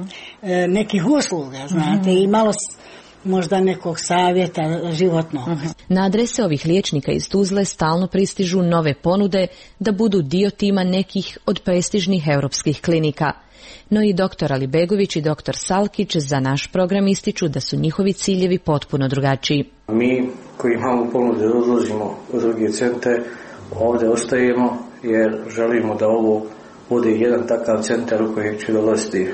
nekih usluga, znate, i malo možda nekog savjeta životnog. Na adrese ovih liječnika iz Tuzle stalno pristižu nove ponude da budu dio tima nekih od prestižnih europskih klinika. No i dr. Alibegović i dr. Salkić za naš program ističu da su njihovi ciljevi potpuno drugačiji. Mi koji imamo ponude da odlazimo u druge centre, ovdje ostajemo jer želimo da ovo bude jedan takav centar u koji će dolaziti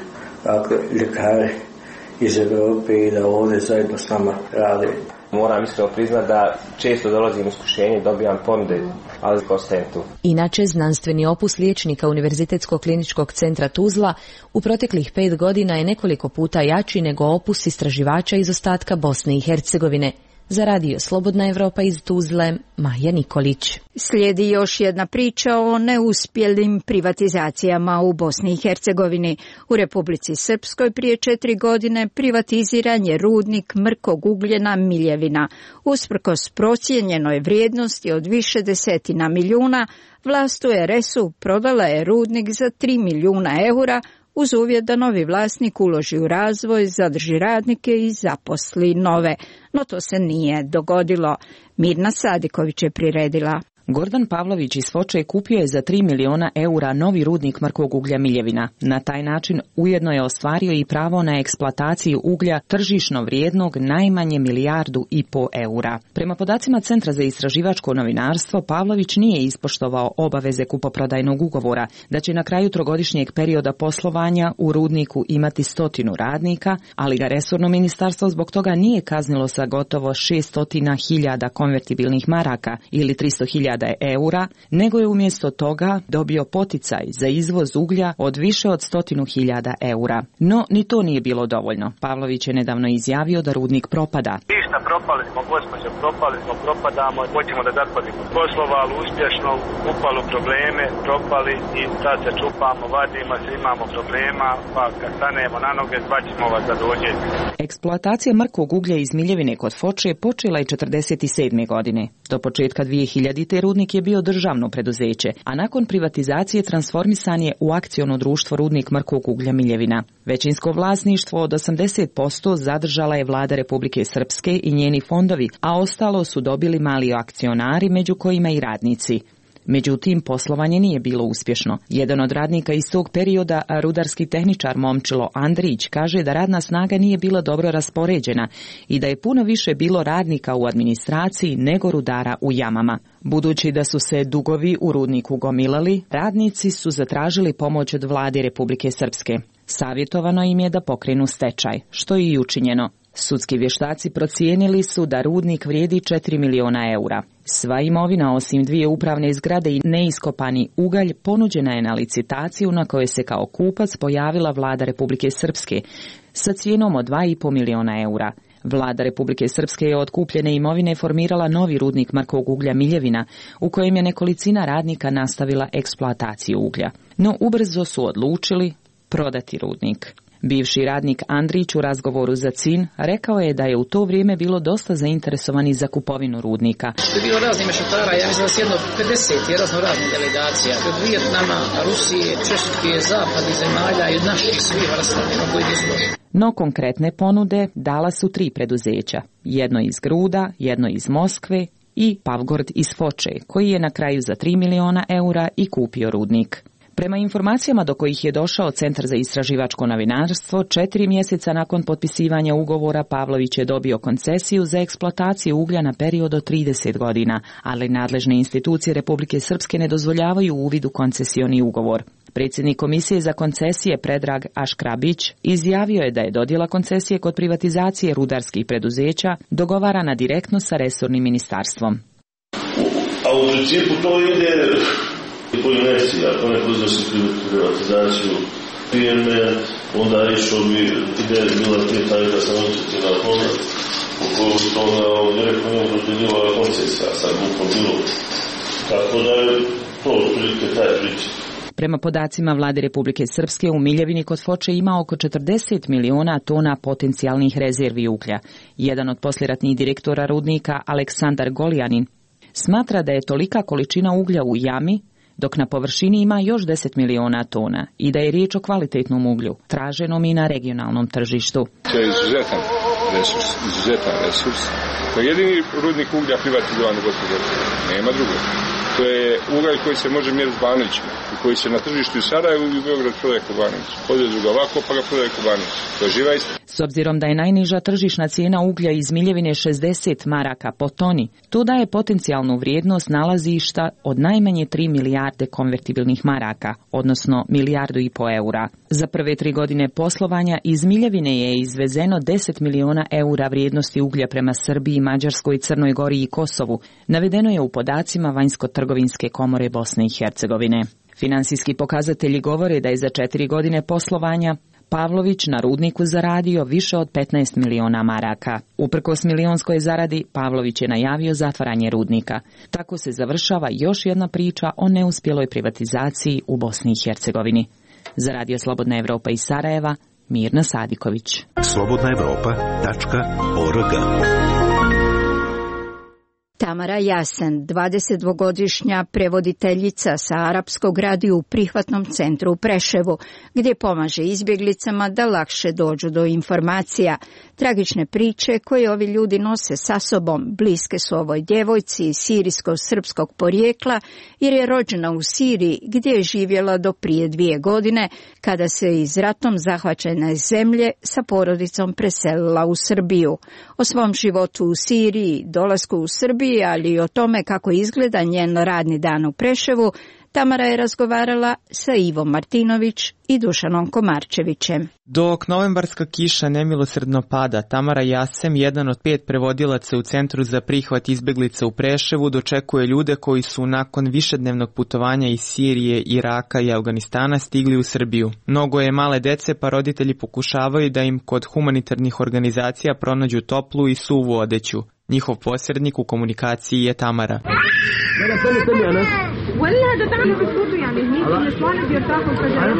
ljekari iz Europe i da ovdje zajedno s nama rade. Moram iskreno priznati da često dolazim u iskušenje i dobijam ponude, ali ostajem tu. Inače, znanstveni opus liječnika Univerzitetskog kliničkog centra Tuzla u proteklih 5 godina je nekoliko puta jači nego opus istraživača iz ostatka Bosne i Hercegovine. Za radio Slobodna Evropa iz Tuzle, Maja Nikolić. Slijedi još jedna priča o neuspjelim privatizacijama u Bosni i Hercegovini. U Republici Srpskoj prije 4 godine privatiziran je rudnik mrkog ugljena Miljevina. Usprkos procijenjenoj vrijednosti od više desetina milijuna, vlast u RS-u prodala je rudnik za 3 milijuna eura, uz uvjet da novi vlasnik uloži u razvoj, zadrži radnike i zaposli nove. No to se nije dogodilo. Mirna Sadiković je priredila. Gordan Pavlović iz Foče kupio je za 3 milijuna eura novi rudnik mrkog uglja Miljevina. Na taj način ujedno je ostvario i pravo na eksploataciju uglja tržišno vrijednog najmanje 1,5 milijardu eura. Prema podacima Centra za istraživačko novinarstvo, Pavlović nije ispoštovao obaveze kupoprodajnog ugovora, da će na kraju trogodišnjeg perioda poslovanja u rudniku imati 100 radnika, ali ga resorno ministarstvo zbog toga nije kaznilo sa gotovo 600.000 konvertibilnih maraka ili 300.000 100.000 eura, nego je umjesto toga dobio poticaj za izvoz uglja od više od 100.000 eura. No, ni to nije bilo dovoljno. Pavlović je nedavno izjavio da rudnik propada. Ništa, propali smo, gospođo, propadamo, hoćemo da zapadimo poslova, ali uspješno upalo probleme, propali i sad se čupamo, vadimo se, imamo problema, pa kad stanemo na noge, zvaćemo vas da dođete. Eksploatacija mrkog uglja iz Miljevine kod Foče počela je 1947. godine. Do početka 2000. rudnik je bio državno preduzeće, a nakon privatizacije transformisan je u akciono društvo Rudnik mrkog uglja Miljevina. Većinsko vlasništvo od 80% zadržala je vlada Republike Srpske i njeni fondovi, a ostalo su dobili mali akcionari, među kojima i radnici. Međutim, poslovanje nije bilo uspješno. Jedan od radnika iz tog perioda, rudarski tehničar Momčilo Andrić, kaže da radna snaga nije bila dobro raspoređena i da je puno više bilo radnika u administraciji nego rudara u jamama. Budući da su se dugovi u rudniku gomilali, radnici su zatražili pomoć od vlade Republike Srpske. Savjetovano im je da pokrenu stečaj, što je i učinjeno. Sudski vještaci procijenili su da rudnik vrijedi 4 miliona eura. Sva imovina osim 2 upravne zgrade i neiskopani ugalj ponuđena je na licitaciju na kojoj se kao kupac pojavila vlada Republike Srpske sa cijenom od 2,5 miliona eura. Vlada Republike Srpske je od kupljene imovine formirala novi rudnik mrkog uglja Miljevina, u kojem je nekolicina radnika nastavila eksploataciju uglja. No ubrzo su odlučili prodati rudnik. Bivši radnik Andrić u razgovoru za CIN rekao je da je u to vrijeme bilo dosta zainteresovani za kupovinu rudnika. Je bilo raznih mešetara, ja mislim da se jedno 50 je razno raznih delegacija. Od Vijetnama, Rusije, Češke, zapadnih zemalja i od naših svih vrsta koji nisu došli. No konkretne ponude dala su 3 preduzeća. Jedno iz Gruda, jedno iz Moskve i Pavgord iz Foče, koji je na kraju za 3 miliona eura i kupio rudnik. Prema informacijama do kojih je došao Centar za istraživačko novinarstvo, 4 mjeseca nakon potpisivanja ugovora Pavlović je dobio koncesiju za eksploataciju uglja na period od 30 godina, ali nadležne institucije Republike Srpske ne dozvoljavaju uvid u koncesioni ugovor. Predsjednik Komisije za koncesije Predrag Aškrabić izjavio je da je dodjela koncesije kod privatizacije rudarskih preduzeća dogovarana direktno sa resornim ministarstvom. A u principu to ide po inerciji, ako neko izvrši privatizaciju firme, onda išao bi ideja bila prije taj da sam učiti na fonda u koju toga direktno nije dodjeljivala koncesija, sad bukom bilo. Tako da je to otprilike taj priča. Prema podacima vlade Republike Srpske, u Miljevini kod Foče ima oko 40 miliona tona potencijalnih rezervi uglja. Jedan od poslijeratnih direktora rudnika, Aleksandar Goljanin, smatra da je tolika količina uglja u jami, dok na površini ima još 10 miliona tona i da je riječ o kvalitetnom uglju, traženom i na regionalnom tržištu. To je izuzetan resurs. To je jedini rudnik uglja privatizovan u Bosni i Hercegovini. Nema drugog. To je ugalj koji se može mjeriti s Banovićima i koji se na tržištu u Sarajevu i u Beogradu prodaje ko Banović. Podjeđu ga ovako pa ga prodaje ko Banović. To je živa istina. S obzirom da je najniža tržišna cijena uglja iz Miljevine 60 maraka po toni, to daje potencijalnu vrijednost nalazišta od najmanje 3 milijarde konvertibilnih maraka, odnosno 1,5 milijardu eura. Za prve 3 godine poslovanja iz Miljevine je izvezeno 10 miliona eura vrijednosti uglja prema Srbiji, Mađarskoj, Crnoj Gori i Kosovu, navedeno je u podacima Vanjsko-trgovinske komore Bosne i Hercegovine. Finansijski pokazatelji govore da je za 4 godine poslovanja Pavlović na rudniku zaradio više od 15 miliona maraka. Uprkos milionskoj zaradi, Pavlović je najavio zatvaranje rudnika. Tako se završava još jedna priča o neuspjeloj privatizaciji u Bosni i Hercegovini. Za Radio Slobodna Evropa iz Sarajeva, Mirna Sadiković. slobodnaevropa.org. Tamara Jasen, 22-godišnja prevoditeljica sa arapskog radi u prihvatnom centru u Preševu, gdje pomaže izbjeglicama da lakše dođu do informacija. Tragične priče koje ovi ljudi nose sa sobom bliske su ovoj djevojci sirijsko-srpskog porijekla, jer je rođena u Siriji gdje je živjela do prije 2 godine, kada se iz ratom zahvaćene zemlje sa porodicom preselila u Srbiju. O svom životu u Siriji, dolasku u Srbiju, ali i o tome kako izgleda njen radni dan u Preševu, Tamara je razgovarala sa Ivom Martinović i Dušanom Komarčevićem. Dok novembarska kiša nemilosrdno pada, Tamara Jasem, jedan od 5 prevodilaca u Centru za prihvat izbeglica u Preševu, dočekuje ljude koji su nakon višednevnog putovanja iz Sirije, Iraka i Afganistana stigli u Srbiju. Mnogo je male dece, pa roditelji pokušavaju da im kod humanitarnih organizacija pronađu toplu i suvu odeću. Njihov posrednik u komunikaciji je Tamara. ولا ده تعمل بسكوتو يعني هنيك النسوان بيرتاحوا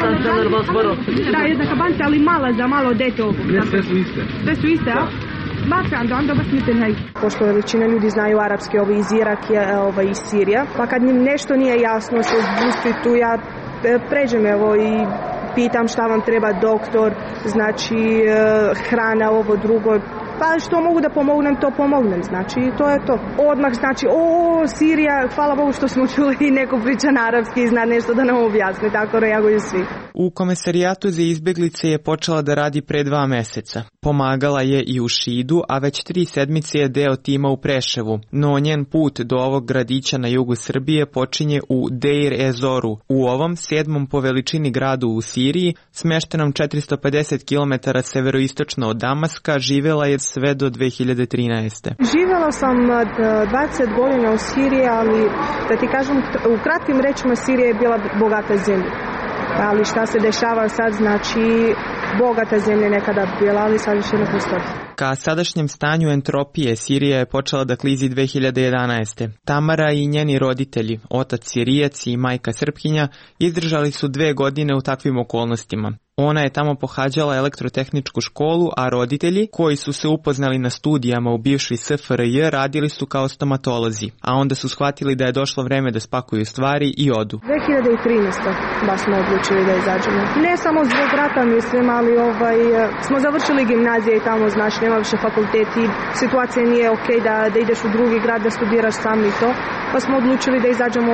da jedna kabanca ali mala za malo dete ovog. Sve su iste, a? Ando bas mislim hej. Pošto većina ljudi znaju arapski, iz Iraka, iz Sirija, pa kad im nešto nije jasno se uzbusti tu, ja pređem i pitam šta vam treba doktor, znači hrana, ovo drugo. Pa što mogu da pomognem, to pomognem, znači to je to. Odmah znači, Sirija, hvala Bogu što smo čuli i neko priča na arapski i zna nešto da nam objasne, tako reaguju svi. U komesarijatu za izbeglice je počela da radi pre 2 meseca. Pomagala je i u Šidu, a već 3 sedmice je deo tima u Preševu. No njen put do ovog gradića na jugu Srbije počinje u Deir ez-Zoru, u ovom 7. po veličini gradu u Siriji, smeštenom 450 km severoistočno od Damaska, živjela je sve do 2013. Živjela sam 20 godina u Siriji, ali da ti kažem, u kratkim rečima Sirija je bila bogata zemlja. Ali šta se dešava sad, znači bogata zemlja nekada bila, ali sad više ne postoji. Ka sadašnjem stanju entropije Sirija je počela da klizi 2011. Tamara i njeni roditelji, otac Sirijac i majka Srpkinja, izdržali su 2 godine u takvim okolnostima. Ona je tamo pohađala elektrotehničku školu, a roditelji, koji su se upoznali na studijama u bivšoj SFRJ, radili su kao stomatolozi, a onda su shvatili da je došlo vreme da spakuju stvari i odu. 2013. baš smo odlučili da izađemo. Ne samo zbog rata, mislim, ali smo završili gimnazije i tamo, znači, nema više fakulteti, situacija nije okej da ideš u drugi grad, da studiraš sam i to, pa smo odlučili da izađemo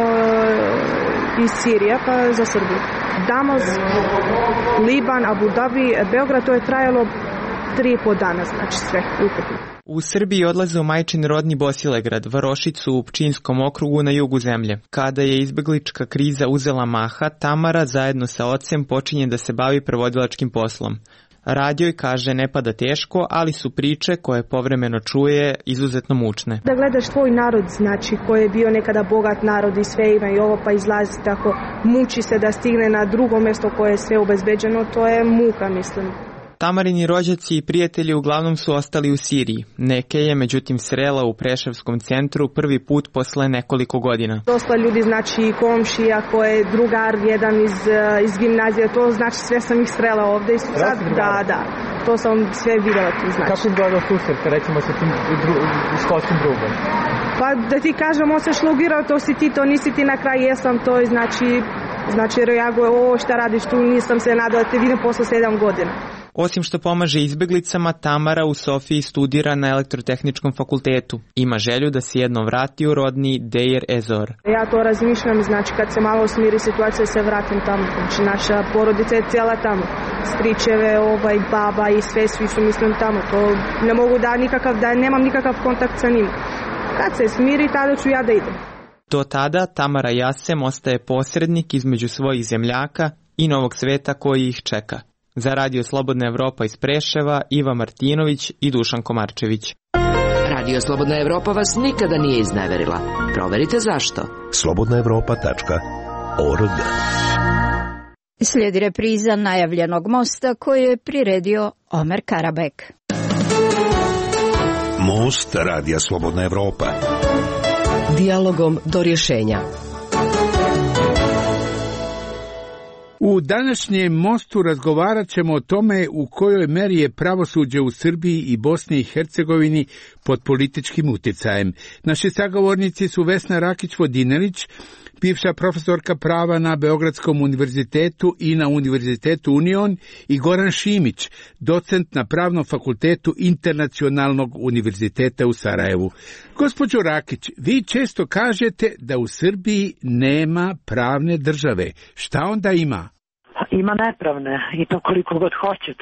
iz Sirije, pa za Srbiju. Damas, Liban, Abu Dhabi, Beograd, to je trajalo 3,5 dana, znači sve ukupno. U Srbiji odlaze u majčin rodni Bosilegrad, Varošicu u Pčinjskom okrugu na jugu zemlje. Kada je izbeglička kriza uzela maha, Tamara zajedno sa ocem počinje da se bavi prevodilačkim poslom. Rad joj, kaže, ne pada teško, ali su priče koje povremeno čuje izuzetno mučne. Da gledaš tvoj narod, znači, koji je bio nekada bogat narod i sve ima i ovo, pa izlazi tako, muči se da stigne na drugo mjesto koje je sve obezbeđeno, to je muka, mislim. Tamarini rođaci i prijatelji uglavnom su ostali u Siriji. Neke je, međutim, srela u Preševskom centru prvi put posle nekoliko godina. Dosta ljudi, znači, komšija, koje je drugar jedan iz gimnazije, to znači sve sam ih srela ovdje. Sad, da, to sam sve vidjela tu, znači. Kako izgleda susret, recimo, sa tim školskim drugom? Pa da ti kažem, on se šlogirao, to si ti, to nisi ti, na kraju jesam, to je znači reaguje, šta radiš tu, nisam se nadala da te vidim posle 7 godina. Osim što pomaže izbeglicama, Tamara u Sofiji studira na elektrotehničkom fakultetu. Ima želju da se jednom vrati u rodni Deir ez-Zor. Ja to razmišljam, znači kad se malo smiri situacija se vratim tamo. Znači naša porodica je cijela tamo. Stričeve, baba i sve, svi su mislim tamo. To ne mogu da nemam nikakav kontakt sa njim. Kad se smiri, tada ću ja da idem. Do tada Tamara Jasem ostaje posrednik između svojih zemljaka i novog sveta koji ih čeka. Za Radio Slobodna Evropa iz Preševa, Iva Martinović i Dušan Komarčević. Radio Slobodna Evropa vas nikada nije izneverila. Proverite zašto. slobodnaevropa.org. Slijedi repriza najavljenog mosta koju je priredio Omer Karabek. Most Radija Slobodna Evropa. Dijalogom do rješenja. U današnjem mostu razgovarat ćemo o tome u kojoj meri je pravosuđe u Srbiji i Bosni i Hercegovini pod političkim utjecajem. Naši sagovornici su Vesna Rakić-Vodinelić, bivša profesorka prava na Beogradskom univerzitetu i na Univerzitetu Union, i Goran Šimić, docent na Pravnom fakultetu Internacionalnog univerziteta u Sarajevu. Gospođo Rakić, vi često kažete da u Srbiji nema pravne države. Šta onda ima? Ima nepravne i to koliko god hoćete.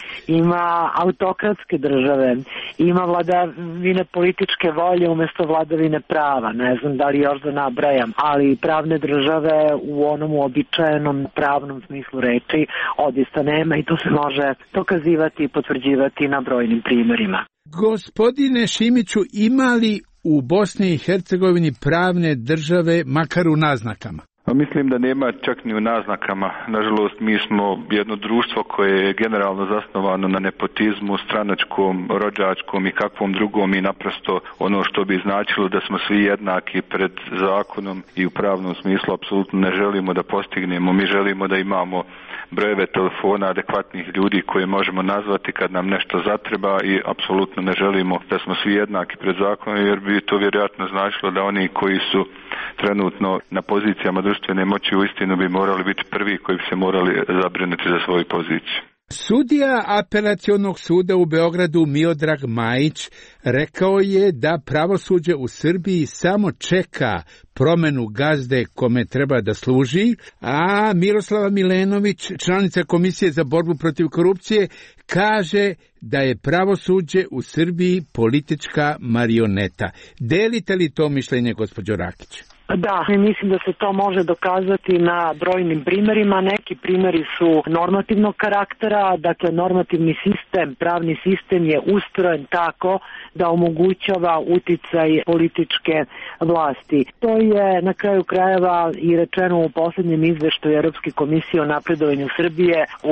Ima autokratske države, ima vladavine političke volje umjesto vladavine prava, ne znam da li još da nabrajam, ali pravne države u onom uobičajenom pravnom smislu reči odista nema i to se može dokazivati i potvrđivati na brojnim primjerima. Gospodine Šimiću, ima li u Bosni i Hercegovini pravne države makar u naznakama? Mislim da nema čak ni u naznakama. Nažalost, mi smo jedno društvo koje je generalno zasnovano na nepotizmu, stranačkom, rođačkom i kakvom drugom i naprosto ono što bi značilo da smo svi jednaki pred zakonom i u pravnom smislu apsolutno ne želimo da postignemo. Mi želimo da imamo brojeve telefona adekvatnih ljudi koje možemo nazvati kad nam nešto zatreba i apsolutno ne želimo da smo svi jednaki pred zakonom jer bi to vjerojatno značilo da oni koji su trenutno na pozicijama društvene moći uistinu bi morali biti prvi koji bi se morali zabrinuti za svoju poziciju. Sudija Apelacionog suda u Beogradu Miodrag Majić rekao je da pravosuđe u Srbiji samo čeka promenu gazde kome treba da služi, a Miroslava Milenović, članica Komisije za borbu protiv korupcije, kaže da je pravosuđe u Srbiji politička marioneta. Delite li to mišljenje, gospođo Rakić? Da, mislim da se to može dokazati na brojnim primjerima. Neki primjeri su normativnog karaktera, dakle normativni sistem, pravni sistem je ustrojen tako da omogućava uticaj političke vlasti. To je na kraju krajeva i rečeno u posljednjem izveštaju Europske komisije o napredovanju Srbije u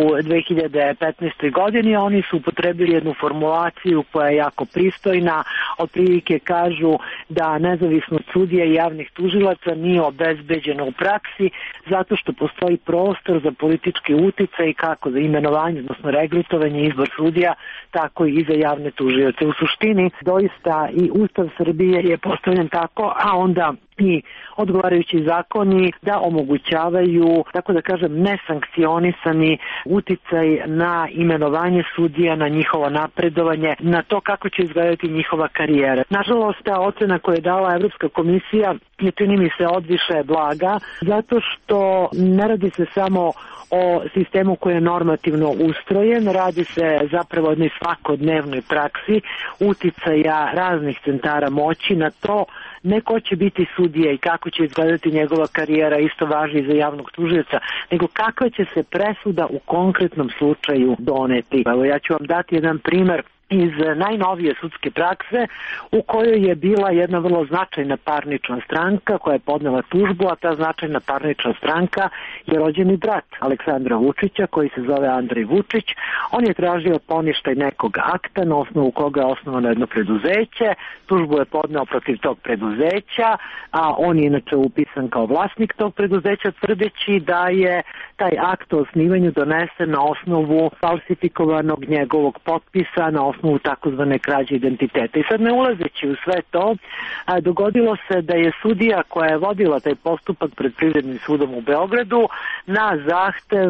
2015. godini. Oni su upotrebili jednu formulaciju koja je jako pristojna, otprilike kažu da nezavisnost sudija i javnih tužilaca nije obezbeđeno u praksi zato što postoji prostor za politički uticaj kako za imenovanje, odnosno regrutovanje i izbor sudija, tako i za javne tužioce. U suštini, doista i Ustav Srbije je postavljen tako, a onda i odgovarajući zakoni da omogućavaju, tako da kažem, nesankcionisani uticaj na imenovanje sudija, na njihovo napredovanje, na to kako će izgledati njihova karijera. Nažalost, ta ocena koju je dala Evropska komisija je, čini mi se, odviše blaga, zato što ne radi se samo o sistemu koji je normativno ustrojen, radi se zapravo o jednoj svakodnevnoj praksi uticaja raznih centara moći na to neko će biti sudija i kako će izgledati njegova karijera, isto važi i za javnog tužioca, nego kakva će se presuda u konkretnom slučaju doneti. Evo, ja ću vam dati jedan primjer iz najnovije sudske prakse u kojoj je bila jedna vrlo značajna parnična stranka koja je podnela tužbu, a ta značajna parnična stranka je rođeni brat Aleksandra Vučića koji se zove Andrej Vučić. On je tražio poništaj nekog akta na osnovu koga je osnovano jedno preduzeće, tužbu je podneo protiv tog preduzeća, a on je inače upisan kao vlasnik tog preduzeća tvrdeći da je taj akt o osnivanju donesen na osnovu falsifikovanog njegovog potpisa, na osnovu takozvane krađe identiteta. I sad, ne ulazeći u sve to, dogodilo se da je sudija koja je vodila taj postupak pred Privrednim sudom u Beogradu na zahtev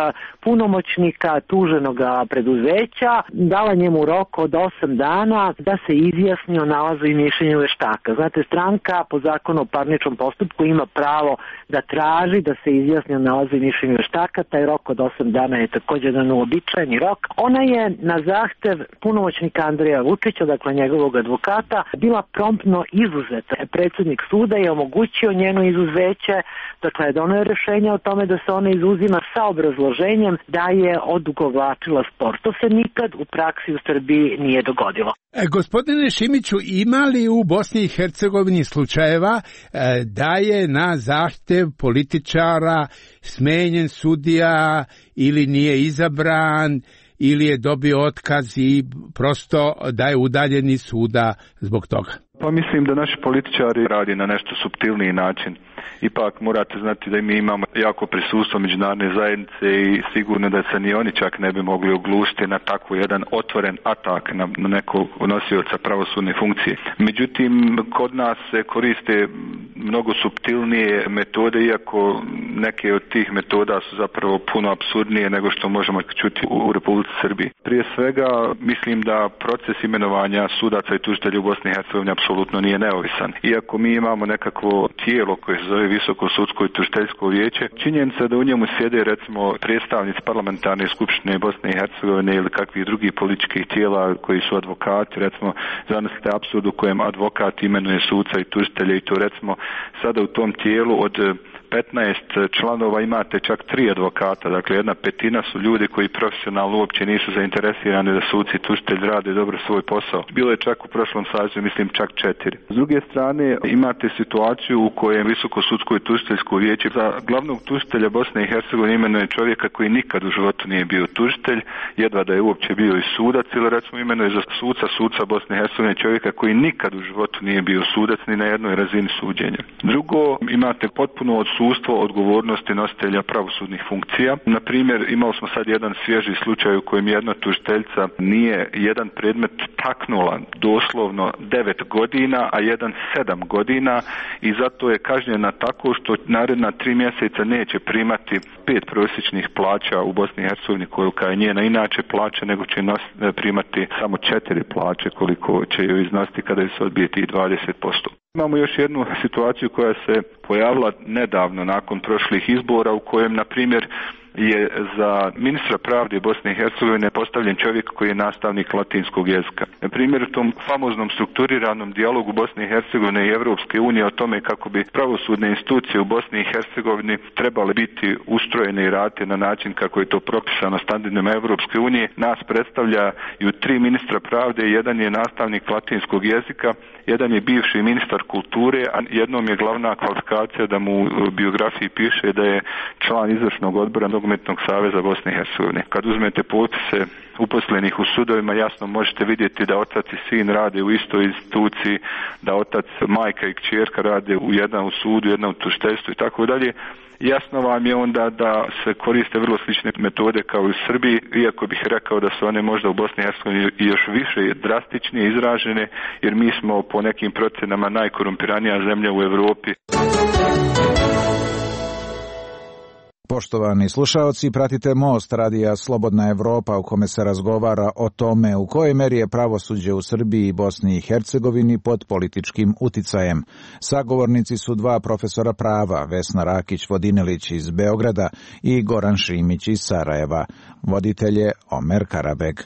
punomoćnika tuženog preduzeća dala njemu rok od 8 dana da se izjasni o nalazu i mišljenju veštaka. Znate, stranka po zakonu o parničnom postupku ima pravo da traži da se izjasni o nalazu i mišljenju veštaka. Taj rok od 8 dana je također jedan uobičajeni rok. Ona je na zahtev punomoćnika Andreja Vučića, dakle njegovog advokata, bila promptno izuzeta. Predsjednik suda je omogućio njeno izuzeće, dakle donio je rješenje o tome da se ona izuzima sa obrazloženjem da je odugovlačila spor. To se nikad u praksi u Srbiji nije dogodilo. Gospodine Šimiću, ima li u Bosni i Hercegovini slučajeva da je na zahtev političara smenjen sudija ili nije izabran ili je dobio otkaz i prosto da je udaljen iz suda zbog toga? Pa mislim da naši političari radi na nešto suptilniji način. Ipak morate znati da mi imamo jako prisustvo međunarodne zajednice i sigurno da se ni oni čak ne bi mogli oglušiti na tako jedan otvoren atak na nekog nosioca pravosudne funkcije. Međutim, kod nas se koriste mnogo suptilnije metode, iako neke od tih metoda su zapravo puno apsurdnije nego što možemo čuti u Republici Srbiji. Prije svega mislim da proces imenovanja sudaca i tužitelja u Bosni i Hercegovini apsolutno nije neovisan. Iako mi imamo nekakvo tijelo koje se zove Visoko sudsko i tužiteljsko vijeće, činjenica da u njemu sjede recimo predstavnici parlamentarne skupštine Bosne i Hercegovine ili kakvih drugih političkih tijela koji su advokati, recimo zamislite apsurd u kojem advokat imenuje suca i tužitelja i to recimo sada u tom tijelu od 15 članova imate čak 3 advokata, dakle 1/5 su ljudi koji profesionalno uopće nisu zainteresirani da suci i tužitelj rade dobro svoj posao. Bilo je čak u prošlom sazivu, mislim čak 4. S druge strane imate situaciju u kojem Visoko sudsko i tužiteljsko vijeće za glavnog tužitelja Bosne i Hercegovine imenuje čovjeka koji nikad u životu nije bio tužitelj, jedva da je uopće bio i sudac, ili recimo imenuje za suca Bosne i Hercegovine čovjeka koji nikad u životu nije bio sudac ni na jednoj razini suđenja. Drugo, imate potpuno odsustvo odgovornosti nositelja pravosudnih funkcija. Na primjer, imali smo sad jedan svježi slučaj u kojem jedna tužiteljica nije jedan predmet taknula doslovno 9 godina, a jedan 7 godina i zato je kažnjena tako što naredna 3 mjeseca neće primati 5 prosječnih plaća u Bosni i Hercegovini kolika je njena inače plaća, nego će primati samo 4 plaće koliko će joj iznositi kada je se odbije tih 20%. Imamo još jednu situaciju koja se pojavila nedavno nakon prošlih izbora u kojem, na primjer, je za ministra pravde Bosne i Hercegovine postavljen čovjek koji je nastavnik latinskog jezika. Na primjer, u tom famoznom strukturiranom dijalogu Bosne i Hercegovine i Europske unije o tome kako bi pravosudne institucije u Bosni i Hercegovini trebale biti ustrojene i raditi na način kako je to propisano standardima Europske unije, nas predstavljaju 3 ministra pravde, jedan je nastavnik latinskog jezika, jedan je bivši ministar kulture, a jednom je glavna kvalifikacija da mu u biografiji piše da je član izvršnog odbora Nogometnog saveza Bosne i Hercegovine. Kad uzmete popise uposlenih u sudovima, jasno možete vidjeti da otac i sin rade u istoj instituciji, da otac, majka i kćerka rade jedna u sudu, jedna u tužiteljstvu i tako dalje. Jasno vam je onda da se koriste vrlo slične metode kao i u Srbiji, iako bih rekao da su one možda u Bosni i Hercegovini još više drastičnije izražene, jer mi smo po nekim procenama najkorumpiranija zemlja u Europi. Poštovani slušaoci, pratite Most radija Slobodna Evropa u kome se razgovara o tome u kojoj meri je pravosuđe u Srbiji i Bosni i Hercegovini pod političkim uticajem. Sagovornici su 2 profesora prava, Vesna Rakić-Vodinelić iz Beograda i Goran Šimić iz Sarajeva. Voditelj je Omer Karabeg.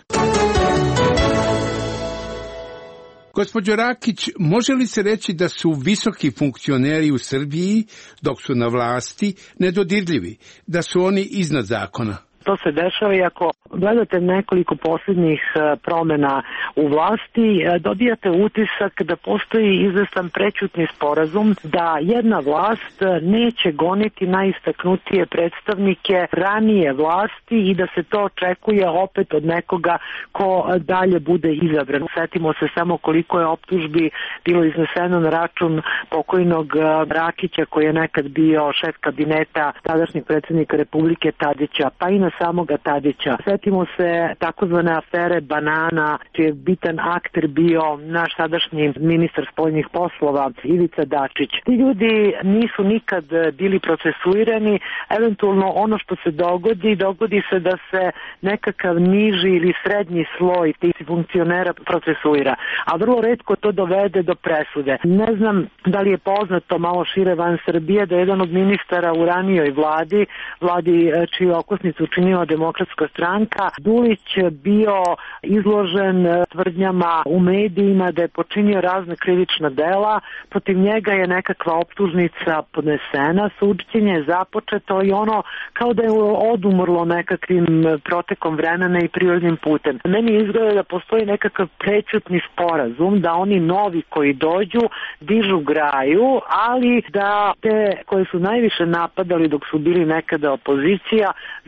Gospođo Rakić, može li se reći da su visoki funkcioneri u Srbiji, dok su na vlasti, nedodirljivi, da su oni iznad zakona? To se dešava i ako gledate nekoliko posljednjih promjena u vlasti, dobijate utisak da postoji izvestan prećutni sporazum da jedna vlast neće goniti najistaknutije predstavnike ranije vlasti i da se to očekuje opet od nekoga ko dalje bude izabran. Sjetimo se samo koliko je optužbi bilo izneseno na račun pokojnog Rakića koji je nekad bio šef kabineta tadašnjeg predsjednika Republike Tadića, pa i na samoga Tadića. Sjetimo se takozvane afere Banana, čiji je bitan akter bio naš sadašnji ministar spoljnih poslova Ivica Dačić. Ti ljudi nisu nikad bili procesuirani, eventualno ono što se dogodi se da se nekakav niži ili srednji sloj tih funkcionera procesuira, a vrlo retko to dovede do presude. Ne znam da li je poznato malo šire van Srbije da je jedan od ministara u ranijoj vladi čiju okosnicu učinila Demokratska stranka, Dulić bio izložen tvrdnjama u medijima da je počinio razne krivična dela, protiv njega je nekakva optužnica podnesena, suđenje je započeto i ono kao da je odumrlo nekakvim protekom vremena i prirodnim putem. Meni izgleda da postoji nekakav prećutni sporazum, da oni novi koji dođu dižu graju, ali da te koje su najviše napadali dok su bili nekada opozicija, zapravo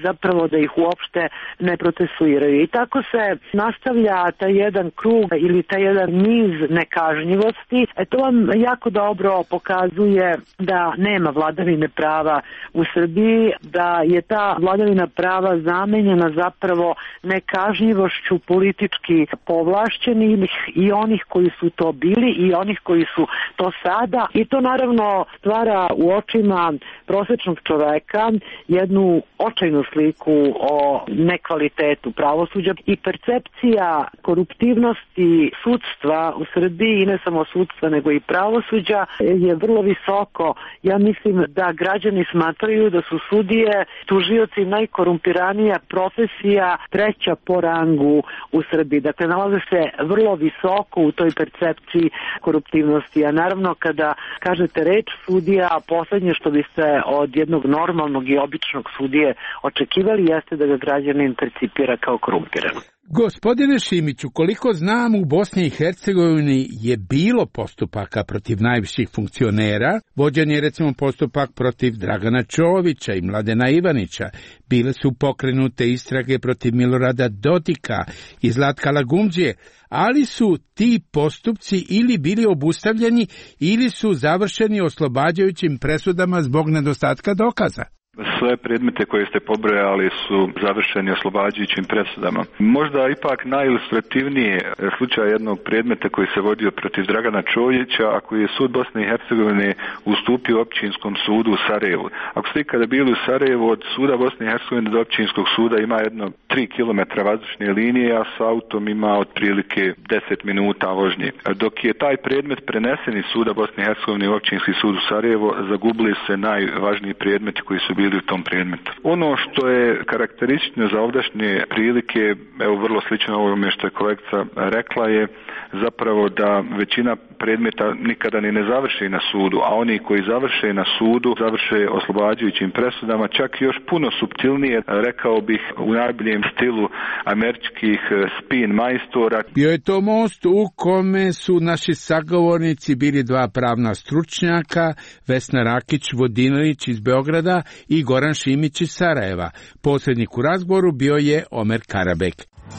da ih uopšte ne procesuiraju. I tako se nastavlja taj jedan krug ili taj jedan niz nekažnjivosti. To vam jako dobro pokazuje da nema vladavine prava u Srbiji, da je ta vladavina prava zamenjena zapravo nekažnjivošću politički povlašćenih i onih koji su to bili i onih koji su to sada. I to naravno stvara u očima prosečnog čoveka jednu očajnu sliku o nekvalitetu pravosuđa i percepcija koruptivnosti sudstva u Srbiji, i ne samo sudstva nego i pravosuđa, je vrlo visoko. Ja mislim da građani smatraju da su sudije, tužioci najkorumpiranija profesija, treća po rangu u Srbiji. Dakle, nalaze se vrlo visoko u toj percepciji koruptivnosti. A naravno, kada kažete reč sudija, poslednje što biste od jednog normalnog i običnog sudije očekivali jeste da ga građanin percipira kao korumpiran. Gospodine Šimiću, koliko znam, u Bosni i Hercegovini je bilo postupaka protiv najviših funkcionera. Vođen je recimo postupak protiv Dragana Čovića i Mladena Ivanića. Bile su pokrenute istrage protiv Milorada Dodika i Zlatka Lagumđije, ali su ti postupci ili bili obustavljeni ili su završeni oslobađajućim presudama zbog nedostatka dokaza. Sve predmete koje ste pobrojali su završeni oslobađajućim presudama. Možda ipak najilustrativnije slučaj jednog predmeta koji se vodio protiv Dragana Čovića, a koji je sud Bosne i Hercegovine ustupio općinskom sudu u Sarajevu. Ako ste ikada bili u Sarajevu, od suda Bosne i Hercegovine do općinskog suda ima jedno 3 km vazdušne linije, a s autom ima otprilike 10 minuta vožnje. Dok je taj predmet prenesen iz suda Bosne i Hercegovine u općinski sud u Sarajevo, zagubili se najvažniji predmeti koji su bili u tom predmetu. Ono što je karakteristično za ovdašnje prilike, evo vrlo slično ovome što je kolegica rekla, je zapravo da većina predmeta nikada ni ne završi na sudu, a oni koji završe na sudu završe oslobađajućim presudama, čak još puno suptilnije, rekao bih u najboljem stilu američkih spin majstora. Bio je to most u kome su naši sagovornici bili dva pravna stručnjaka, Vesna Rakić-Vodinilić iz Beograda i Goran Šimić iz Sarajeva. Posrednik u razgovoru bio je Omer Karabek.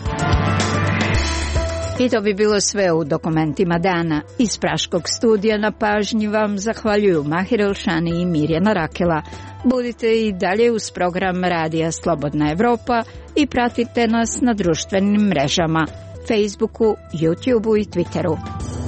I to bi bilo sve u dokumentima dana. Iz Praškog studija na pažnji vam zahvaljuju Mahir Elšani i Mirjana Rakela. Budite i dalje uz program Radija Slobodna Evropa i pratite nas na društvenim mrežama, Facebooku, YouTubeu i Twitteru.